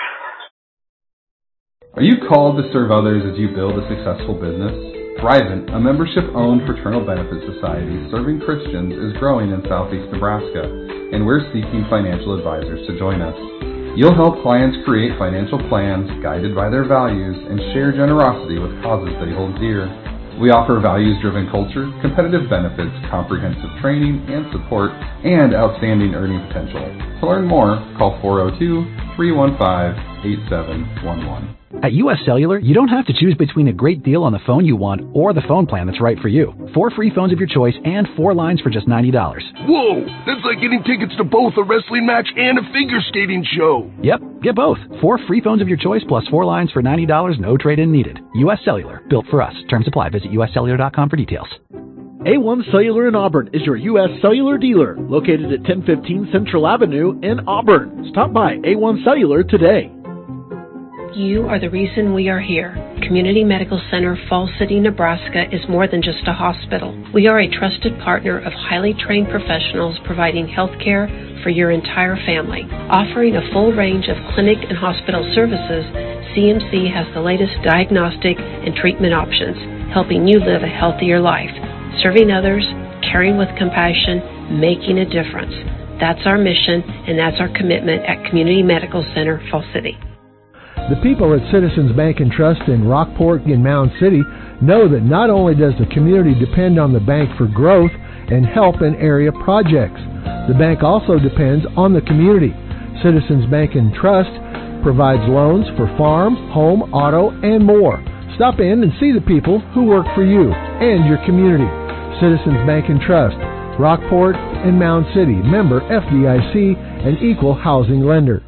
Are you called to serve others as you build a successful business? Thrivent, a membership-owned fraternal benefit society serving Christians, is growing in southeast Nebraska, and we're seeking financial advisors to join us. You'll help clients create financial plans guided by their values and share generosity with causes they hold dear. We offer values-driven culture, competitive benefits, comprehensive training and support, and outstanding earning potential. To learn more, call 402-315-8711. At U.S. Cellular, you don't have to choose between a great deal on the phone you want or the phone plan that's right for you. 4 free phones of your choice and 4 lines for just $90. Whoa, that's like getting tickets to both a wrestling match and a figure skating show. Yep, get both. 4 free phones of your choice plus 4 lines for $90, no trade-in needed. U.S. Cellular, built for us. Terms apply. Visit uscellular.com for details. A1 Cellular in Auburn is your U.S. Cellular dealer, located at 1015 Central Avenue in Auburn. Stop by A1 Cellular today. You are the reason we are here. Community Medical Center, Falls City, Nebraska is more than just a hospital. We are a trusted partner of highly trained professionals providing health care for your entire family. Offering a full range of clinic and hospital services, CMC has the latest diagnostic and treatment options, helping you live a healthier life. Serving others, caring with compassion, making a difference. That's our mission, and that's our commitment at Community Medical Center, Falls City. The people at Citizens Bank and Trust in Rockport and Mound City know that not only does the community depend on the bank for growth and help in area projects, the bank also depends on the community. Citizens Bank and Trust provides loans for farm, home, auto, and more. Stop in and see the people who work for you and your community. Citizens Bank and Trust, Rockport and Mound City, member FDIC, an equal housing lender.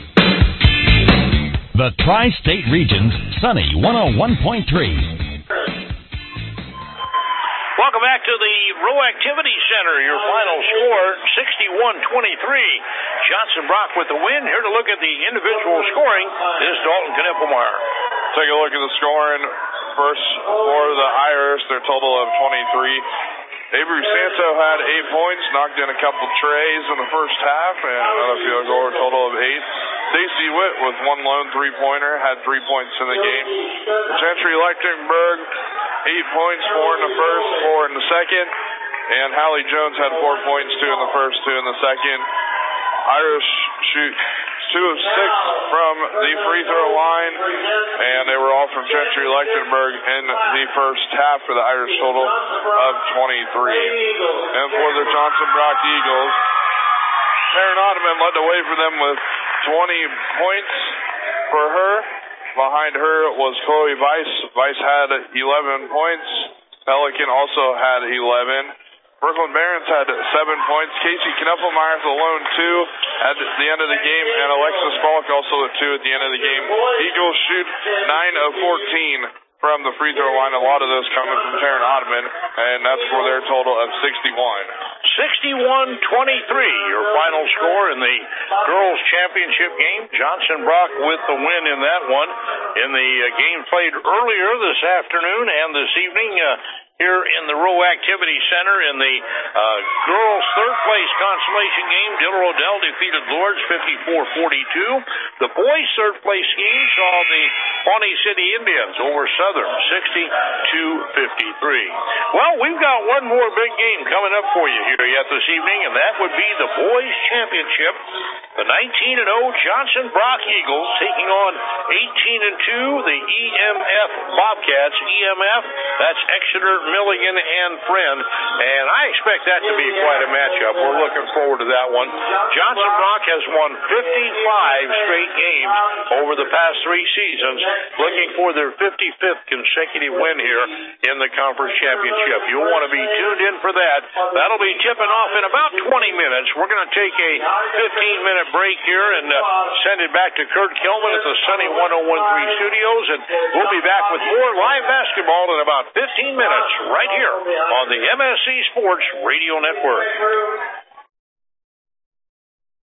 The Tri-State Region's Sunny 101.3. Welcome back to the Row Activity Center. Your final score, 61-23. Johnson Brock with the win. Here to look at the individual scoring is Dalton Knippelmeyer. Take a look at the scoring. First for the Irish, their total of 23. Avery Santo had 8 points, knocked in a couple trays in the first half, and another field goal, a total of 8. Stacy Witt with 1 lone three-pointer, had 3 points in the game. Gentry Lechtenberg, 8 points, 4 in the first, 4 in the second. And Hallie Jones had 4 points, 2 in the first, 2 in the second. Irish shoot 2 of 6 from the free throw line, and they were all from Gentry Lechtenberg in the first half for the Irish total of 23. And for the Johnson Brock Eagles, Taryn Ottoman led the way for them with 20 points for her. Behind her was Chloe Weiss. Weiss had 11 points. Pelican also had 11. Brooklyn Barons had 7 points. Casey Knippelmeyer with a lone 2 at the end of the game, and Alexis Falk also with 2 at the end of the game. Eagles shoot 9 of 14 from the free throw line. A lot of those coming from Taryn Ottoman, and that's for their total of 61. 61-23, your final score in the girls' championship game. Johnson Brock with the win in that one. In the game played earlier this afternoon and this evening, here in the Row Activity Center in the girls' third-place consolation game. Diller Odell defeated Lourdes 54-42. The boys' third-place game saw the Pawnee City Indians over Southern 60-53. Well, we've got one more big game coming up for you here yet this evening, and that would be the boys' championship. The 19-0 Johnson Brock Eagles taking on 18-2 the EMF Bobcats. EMF, that's Exeter, Milligan, and Friend. And I expect that to be quite a matchup. We're looking forward to that one. Johnson Brock has won 55 straight games over the past 3 seasons, looking for their 55th consecutive win here in the conference championship. You'll want to be tuned in for that. That'll be tipping off in about 20 minutes. We're going to take a 15-minute break here and send it back to Kurt Kilman at the Sunny 101.3 studios, and we'll be back with more live basketball in about 15 minutes right here on the MSC Sports Radio Network.